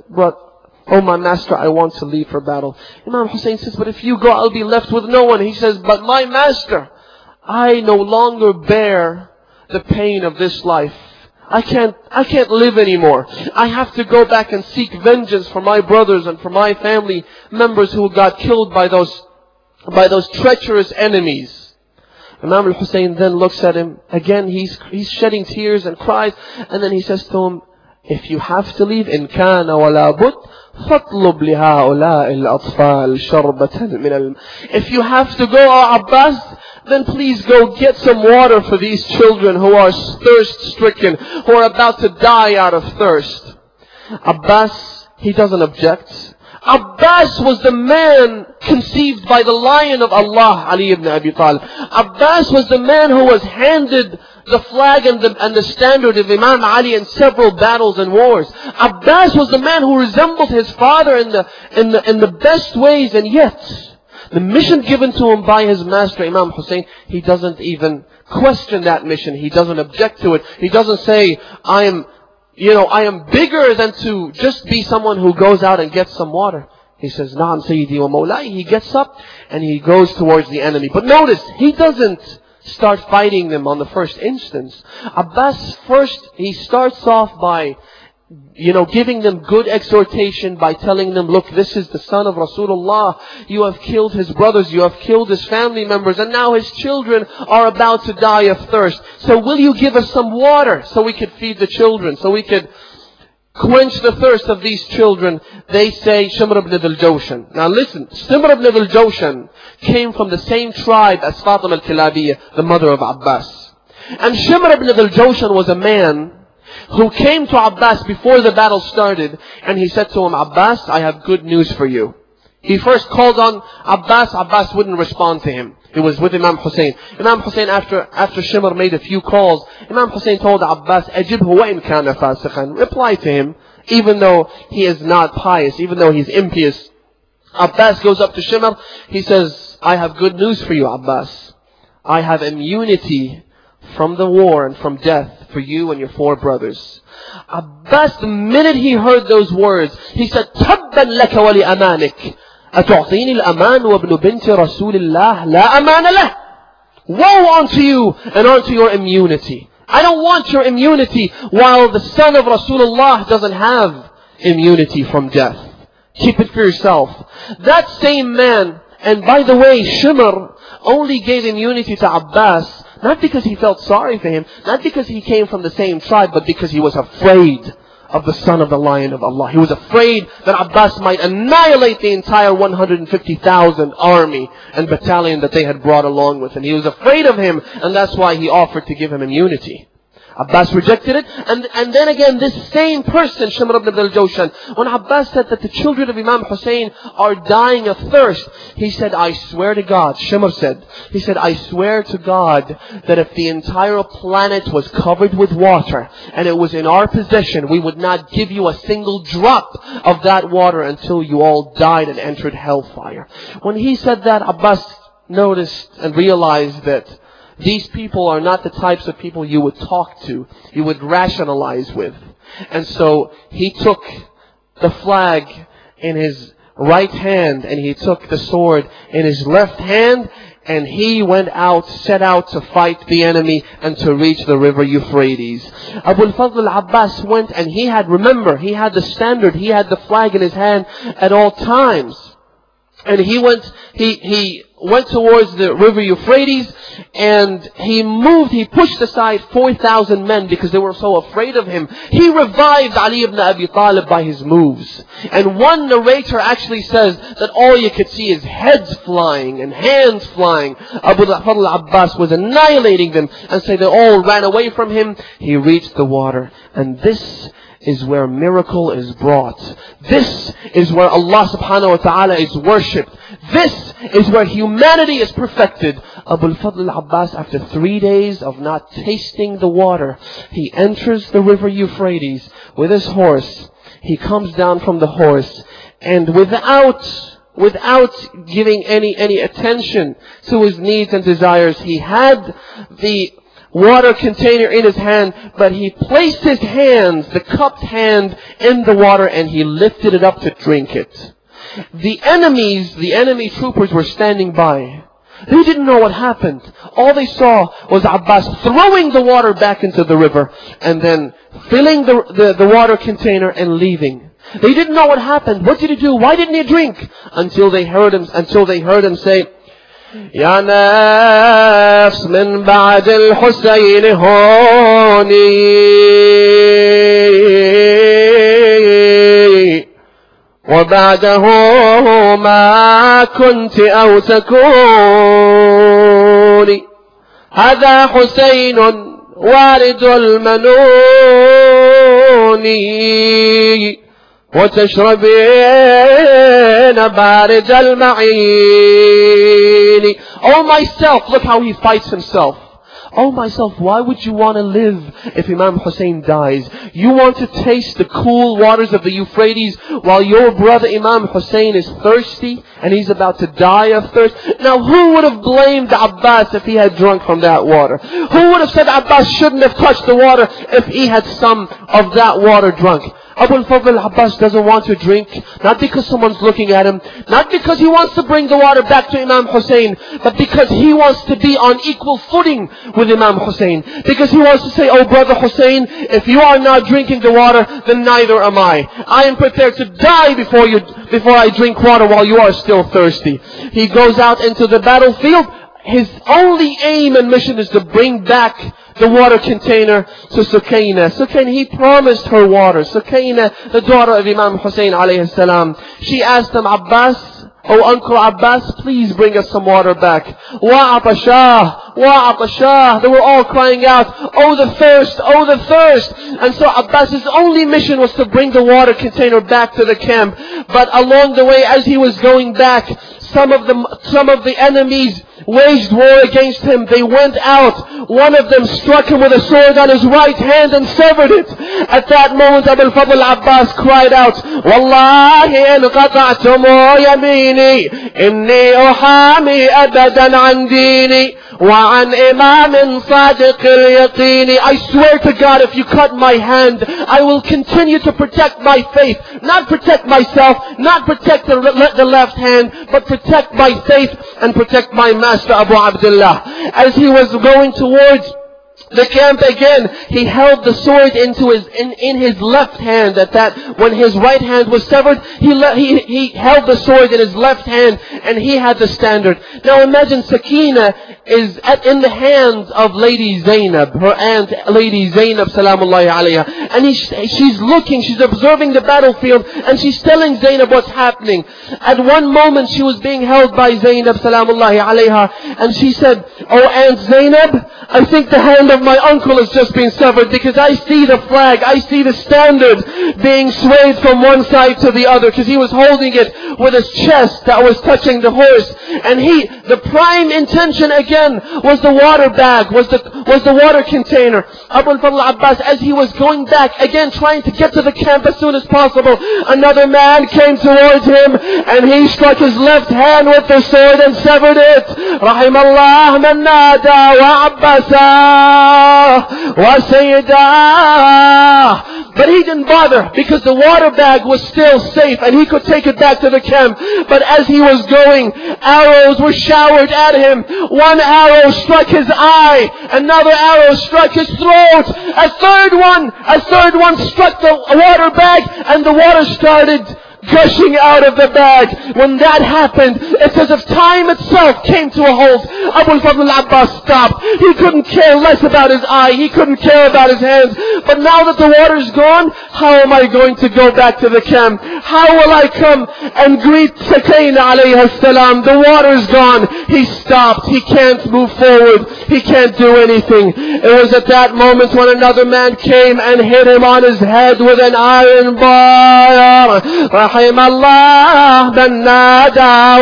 Speaker 1: oh my master, I want to leave for battle. Imam Hussein says, but if you go, I'll be left with no one. He says, but my master, I no longer bear the pain of this life. I can't live anymore. I have to go back and seek vengeance for my brothers and for my family members who got killed by those treacherous enemies. Imam al-Hussein then looks at him. Again, he's shedding tears and cries. And then he says to him, if you have to leave, إن كان ولا بد فاطلب لهؤلاء الأطفال شربة من If you have to go, O Abbas, then please go get some water for these children who are thirst-stricken, who are about to die out of thirst. Abbas, he doesn't object. Abbas was the man conceived by the lion of Allah, Ali ibn Abi Talib. Abbas was the man who was handed the flag and the standard of Imam Ali in several battles and wars. Abbas was the man who resembled his father in the best ways, and yet the mission given to him by his master Imam Hussein, he doesn't even question that mission. He doesn't object to it. He doesn't say, I am bigger than to just be someone who goes out and gets some water. He says, Naam Sayyidi wa Mawlai. He gets up and he goes towards the enemy. But notice, he doesn't start fighting them on the first instance. Abbas first, he starts off by giving them good exhortation by telling them, look, this is the son of Rasulullah. You have killed his brothers, you have killed his family members, and now his children are about to die of thirst. So will you give us some water so we could feed the children, so we could quench the thirst of these children? They say, Shimr ibn al-Jawshan. Now listen, Shimr ibn al-Jawshan came from the same tribe as Fatima al-Kilabiyya, the mother of Abbas. And Shimr ibn al-Jawshan was a man who came to Abbas before the battle started, and he said to him, Abbas, I have good news for you. He first called on Abbas. Abbas wouldn't respond to him. He was with Imam Hussein. Imam Hussein, after Shimr made a few calls, Imam Hussein told Abbas, Ajibhu wa in kana fasikhan. Reply to him, even though he is not pious, even though he's impious. Abbas goes up to Shimr. He says, I have good news for you, Abbas. I have immunity from the war and from death for you and your 4 brothers. Abbas, the minute he heard those words, he said, Tabban laka wa li amanik. أتعطيني الأمان وابن بنت رسول الله لا أمان له. Woe unto you and unto your immunity. I don't want your immunity while the son of Rasulullah doesn't have immunity from death. Keep it for yourself. That same man, and by the way, Shimr only gave immunity to Abbas not because he felt sorry for him, not because he came from the same tribe, but because he was afraid of the son of the Lion of Allah. He was afraid that Abbas might annihilate the entire 150,000 army and battalion that they had brought along with him. He was afraid of him, and that's why he offered to give him immunity. Abbas rejected it, and then again this same person, Shimr ibn al-Jawshan, when Abbas said that the children of Imam Hussein are dying of thirst, he said, I swear to God, Shimr said, he said, I swear to God that if the entire planet was covered with water and it was in our possession, we would not give you a single drop of that water until you all died and entered hellfire. When he said that, Abbas noticed and realized that these people are not the types of people you would talk to, you would rationalize with. And so he took the flag in his right hand and he took the sword in his left hand, and he set out to fight the enemy and to reach the river Euphrates. Abu al-Fadl al-Abbas went, and he had the standard, he had the flag in his hand at all times. And he went towards the river Euphrates, and he pushed aside 4,000 men because they were so afraid of him. He revived Ali ibn Abi Talib by his moves. And one narrator actually says that all you could see is heads flying and hands flying. Abu al-Fadl al-Abbas was annihilating them, and so they all ran away from him. He reached the water, and this is where miracle is brought. This is where Allah subhanahu wa ta'ala is worshipped. This is where humanity is perfected. Abu al-Fadl al-Abbas, after 3 days of not tasting the water, he enters the river Euphrates with his horse. He comes down from the horse, and without giving any attention to his needs and desires, he had the water container in his hand, but he placed his hands, the cupped hand, in the water, and he lifted it up to drink it. The enemy troopers were standing by. They didn't know what happened. All they saw was Abbas throwing the water back into the river and then filling the water container and leaving. They didn't know what happened. What did he do? Why didn't he drink? Until they heard him say, يا نفس من بعد الحسين هوني وبعده ما كنت أو تكوني هذا حسين وارد المنون وتشربين بارد المعين. Oh myself, look how he fights himself. Oh myself, why would you want to live if Imam Hussein dies? You want to taste the cool waters of the Euphrates while your brother Imam Hussein is thirsty and he's about to die of thirst? Now who would have blamed Abbas if he had drunk from that water? Who would have said Abbas shouldn't have touched the water if he had some of that water drunk? Abu al-Fadl Abbas doesn't want to drink, not because someone's looking at him, not because he wants to bring the water back to Imam Hussein, but because he wants to be on equal footing with Imam Hussein. Because he wants to say, oh brother Hussein, if you are not drinking the water, then neither am I. I am prepared to die before I drink water while you are still thirsty. He goes out into the battlefield. His only aim and mission is to bring back the water container to Sukaina. Sukaina, he promised her water. Sukaina, the daughter of Imam Hussein alayhi salam. She asked him, Abbas, oh Uncle Abbas, please bring us some water back. Wa Atashah, wa Atashah. They were all crying out, oh the thirst, oh the thirst. And so Abbas's only mission was to bring the water container back to the camp. But along the way, as he was going back, some of the enemies waged war against him. They went out. One of them struck him with a sword on his right hand and severed it. At that moment, Abu al-Fadl Abbas cried out, Wallahi in qata'tumu yamini, inni uhami abadan an dini, wa an imamin sadiq al-yaqini. I swear to God, if you cut my hand, I will continue to protect my faith. Not protect myself, not protect the left hand, but protect my faith and protect my master Abu Abdullah. As he was going towards the camp again, he held the sword in his left hand. When his right hand was severed, he held the sword in his left hand and he had the standard. Now imagine Sakina is in the hands of Lady Zainab, her aunt Lady Zainab salamullahi alayha. And she's observing the battlefield and she's telling Zainab what's happening. At one moment she was being held by Zainab salamullahi alayha and she said, oh Aunt Zainab, I think the hand of my uncle has just been severed because I see the flag, I see the standard being swayed from one side to the other because he was holding it with his chest that was touching the horse. And the prime intention again was the water bag, was the water container. Abu al-Fadl Abbas, as he was going back, again trying to get to the camp as soon as possible, another man came towards him and he struck his left hand with the sword and severed it. Rahimallah man nada wa Abbasa wa sayyidah. But he didn't bother because the water bag was still safe and he could take it back to the camp. But as he was going, arrows were showered at him. One arrow struck his eye, another arrow struck his throat, a third one struck the water bag, and the water started gushing out of the bag. When that happened, it's as if time itself came to a halt. Abu al-Fadl Abbas stopped. He couldn't care less about his eye. He couldn't care about his hands. But now that the water's gone, how am I going to go back to the camp? How will I come and greet Sakina alayhi salam? The water's gone. He stopped. He can't move forward. He can't do anything. It was at that moment when another man came and hit him on his head with an iron bar. رحم الله من نادى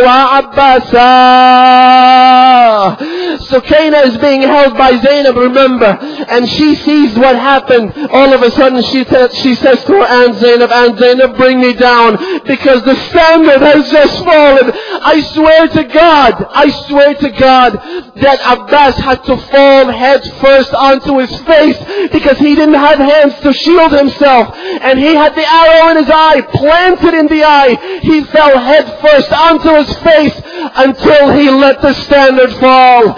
Speaker 1: وعباسا. Sukaina is being held by Zainab, remember, and she sees what happened. All of a sudden she says to her Aunt Zainab, bring me down because the standard has just fallen. I swear to God that Abbas had to fall head first onto his face because he didn't have hands to shield himself, and he had the arrow in his eye, planted in the eye. He fell head first onto his face until he let the standard fall.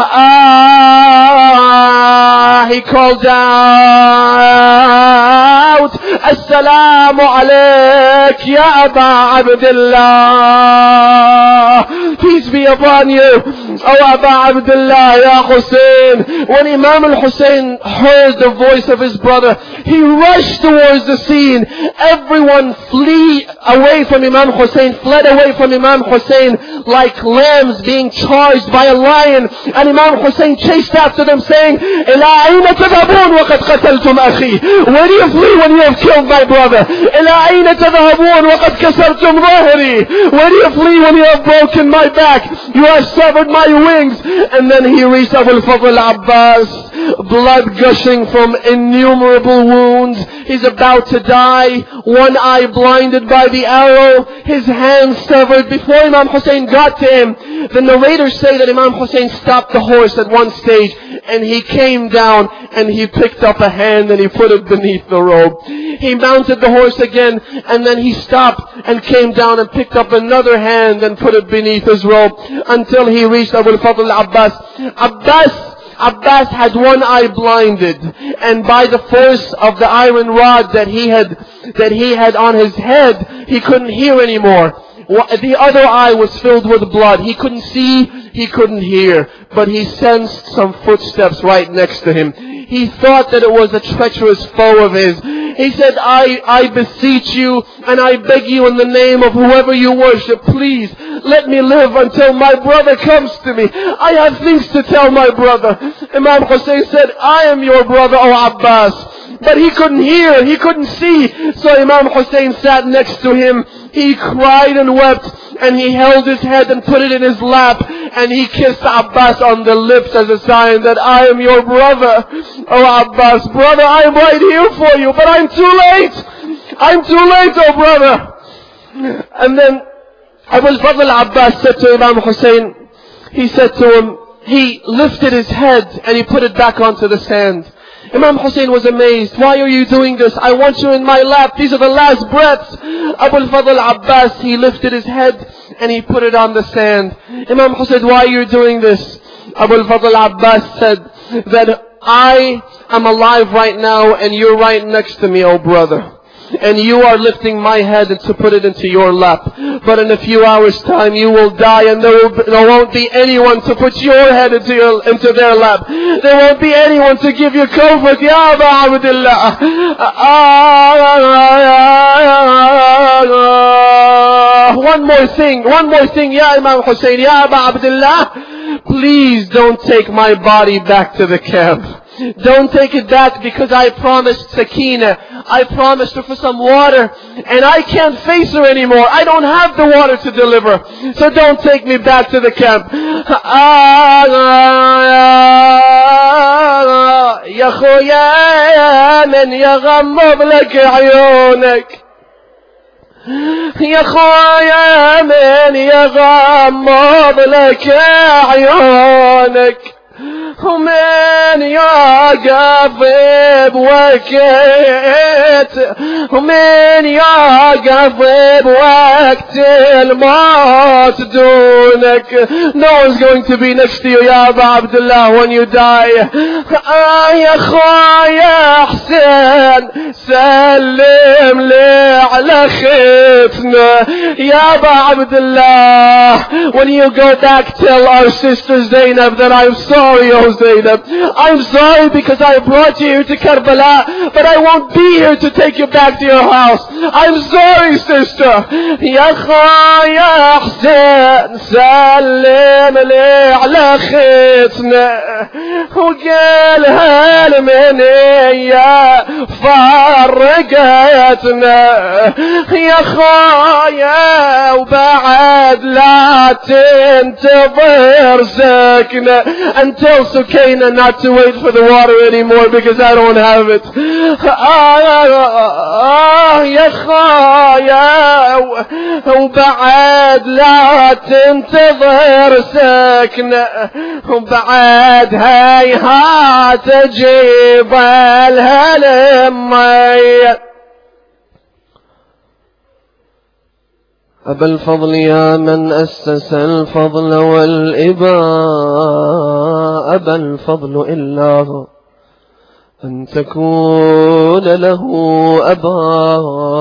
Speaker 1: He called out, Assalamu alayk ya Aba Abdullah. Peace be upon you, O Aba Abdullah, ya Hussein. When Imam al-Hussein heard the voice of his brother, he rushed towards the scene. Everyone fled away from Imam Hussein like lambs being charged by a lion. And Imam Hussein chased after them saying, إِلَىٰ أَيْنَ تَذْهَبُونَ وَقَدْ قَتَلْتُمْ أَخِي. Where do you flee when you have killed my brother? إِلَىٰ أَيْنَ تَذْهَبُونَ وَقَدْ كَسَرْتُمْ ظَهْرِي. Where do you flee when you have broken my back? You have severed my wings. And then he reached Abu al-Fadl al-Abbas, blood gushing from innumerable wounds. He's about to die, one eye blinded by the arrow, his hand severed. Before Imam Hussein got to him, the narrators say that Imam Hussein stopped the horse at one stage, and he came down and he picked up a hand and he put it beneath the robe. He mounted the horse again, and then he stopped and came down and picked up another hand and put it beneath his robe, until he reached Abu al-Fadl al-Abbas. Abbas had one eye blinded, and by the force of the iron rod that he had on his head, he couldn't hear anymore. The other eye was filled with blood. He couldn't see, he couldn't hear, but he sensed some footsteps right next to him. He thought that it was a treacherous foe of his. He said, I beseech you and I beg you in the name of whoever you worship, please let me live until my brother comes to me. I have things to tell my brother. Imam Hussein said, I am your brother, O Abbas. But he couldn't hear, he couldn't see. So Imam Hussein sat next to him. He cried and wept, and he held his head and put it in his lap, and he kissed Abbas on the lips as a sign that I am your brother. Oh Abbas, brother, I am right here for you, but I'm too late. I'm too late, oh brother. And then Abu al-Fadl al-Abbas said to Imam Hussein, he said to him, he lifted his head and he put it back onto the sand. Imam Hussein was amazed. Why are you doing this? I want you in my lap. These are the last breaths. Abu al-Fadl al-Abbas, he lifted his head and he put it on the sand. Imam Hussein, why are you doing this? Abu al-Fadl al-Abbas said that I am alive right now and you're right next to me, oh brother. And you are lifting my head to put it into your lap. But in a few hours' time you will die, and there won't be anyone to put your head into their lap. There won't be anyone to give you comfort. Ya Aba Abdullah. One more thing, Ya Imam Hussein, Ya Aba Abdullah. Please don't take my body back to the camp. Don't take it back, because I promised Sakina. I promised her for some water, and I can't face her anymore. I don't have the water to deliver. So don't take me back to the camp. يا خويا من يغمض لك عيونك يا خويا من يغمض لك عيونك ومن يقف بوقت ومن يقف بوقت الموت دونك. No one's going to be next to you, Ya Aba Abdullah, when you die. يا خويا حسين سلم لي على ختنا. Ya Aba Abdullah, when you go back, tell our sister Zainab that I'm sorry, oh Zainab. I'm sorry because I brought you here to Karbala, but I won't be here to take you back to your house. I'm sorry, sister. يا خويا حسين سلم لي على ختنا وقالها المنية فرقتنا. يا خويا وبعد لا تنتظر سكنة. And tell Sukaina not to wait for the water anymore, because I don't have it. يا خويا وبعد لا تنتظر سكنة وبعد هيهات تجيب الهلمية. أبا الفضل يا من أسس الفضل والإباء، أبا الفضل إلا أن تكون له أبا.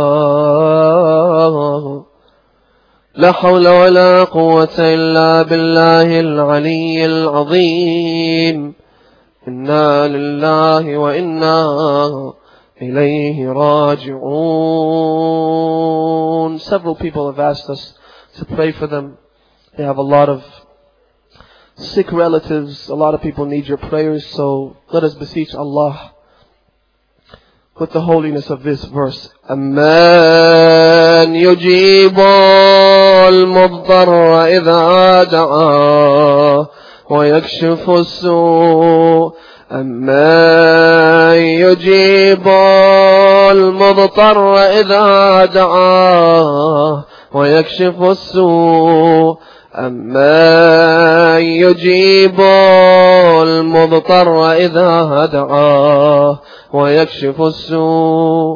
Speaker 1: لا حول ولا قوة إلا بالله العلي العظيم. إنا لله وإنا إليه راجعون. Several people have asked us to pray for them. They have a lot of sick relatives. A lot of people need your prayers. So let us beseech Allah with the holiness of this verse. أَمَّنْ يُجِيبُ الْمُضْطَرَّ إِذَا دَعَاهُ ويكشف السوء أمن يجيب المضطر إذا دعاه ويكشف السوء أمن يجيب المضطر إذا دعاه ويكشف السوء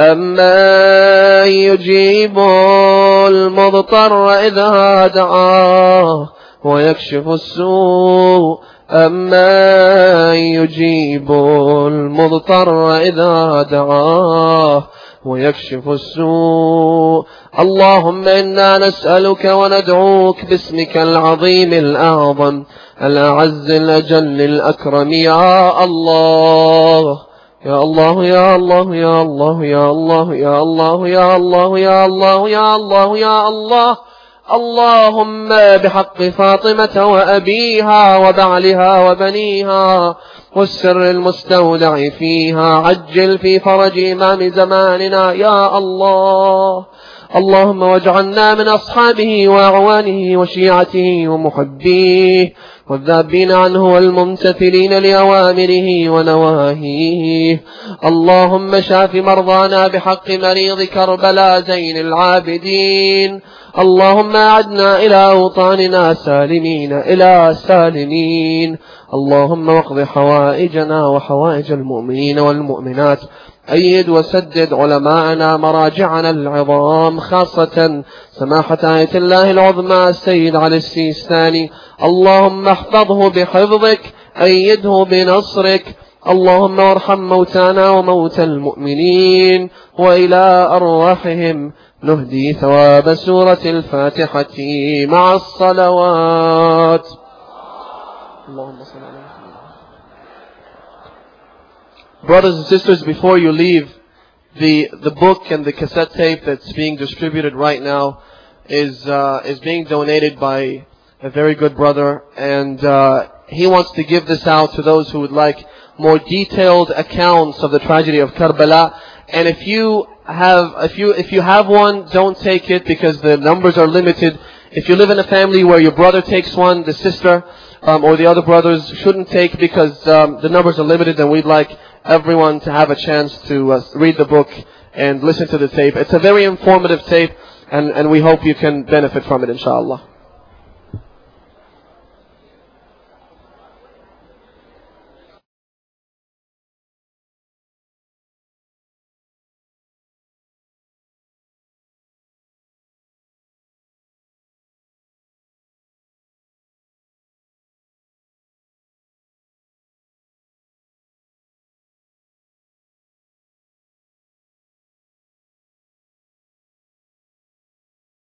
Speaker 1: أمن يجيب المضطر إذا دعاه ويكشف السوء أمن يجيب المضطر إذا دعاه ويكشف السوء. اللهم إنا نسألك وندعوك باسمك العظيم الأعظم الأعز الأجل الأكرم يا الله يا الله يا الله يا الله يا الله يا الله يا الله يا الله يا الله يا الله. اللهم بحق فاطمة وأبيها وبعلها وبنيها والسر المستودع فيها عجل في فرج إمام زماننا يا الله. اللهم واجعلنا من أصحابه وأعوانه وشيعته ومحبيه والذابين عنه والممتثلين لأوامره ونواهيه. اللهم شاف مرضانا بحق مريض كربلاء زين العابدين. اللهم أعدنا إلى أوطاننا سالمين إلى سالمين. اللهم واقض حوائجنا وحوائج المؤمنين والمؤمنات. أيد وسدد علماءنا مراجعنا العظام خاصة سماحة آية الله العظمى السيد علي السيستاني. اللهم احفظه بحفظك أيده بنصرك. اللهم وارحم موتانا وموتى المؤمنين وإلى أرواحهم نهدي ثواب سورة الفاتحة مع الصلوات. اللهم صل على محمد. Brothers and sisters, before you leave, the book and the cassette tape that's being distributed right now is being donated by a very good brother, and he wants to give this out to those who would like more detailed accounts of the tragedy of Karbala. And if you have one, don't take it because the numbers are limited. If you live in a family where your brother takes one, the sister or the other brothers shouldn't take because the numbers are limited, and we'd like everyone to have a chance to read the book and listen to the tape. It's a very informative tape, and we hope you can benefit from it, inshallah.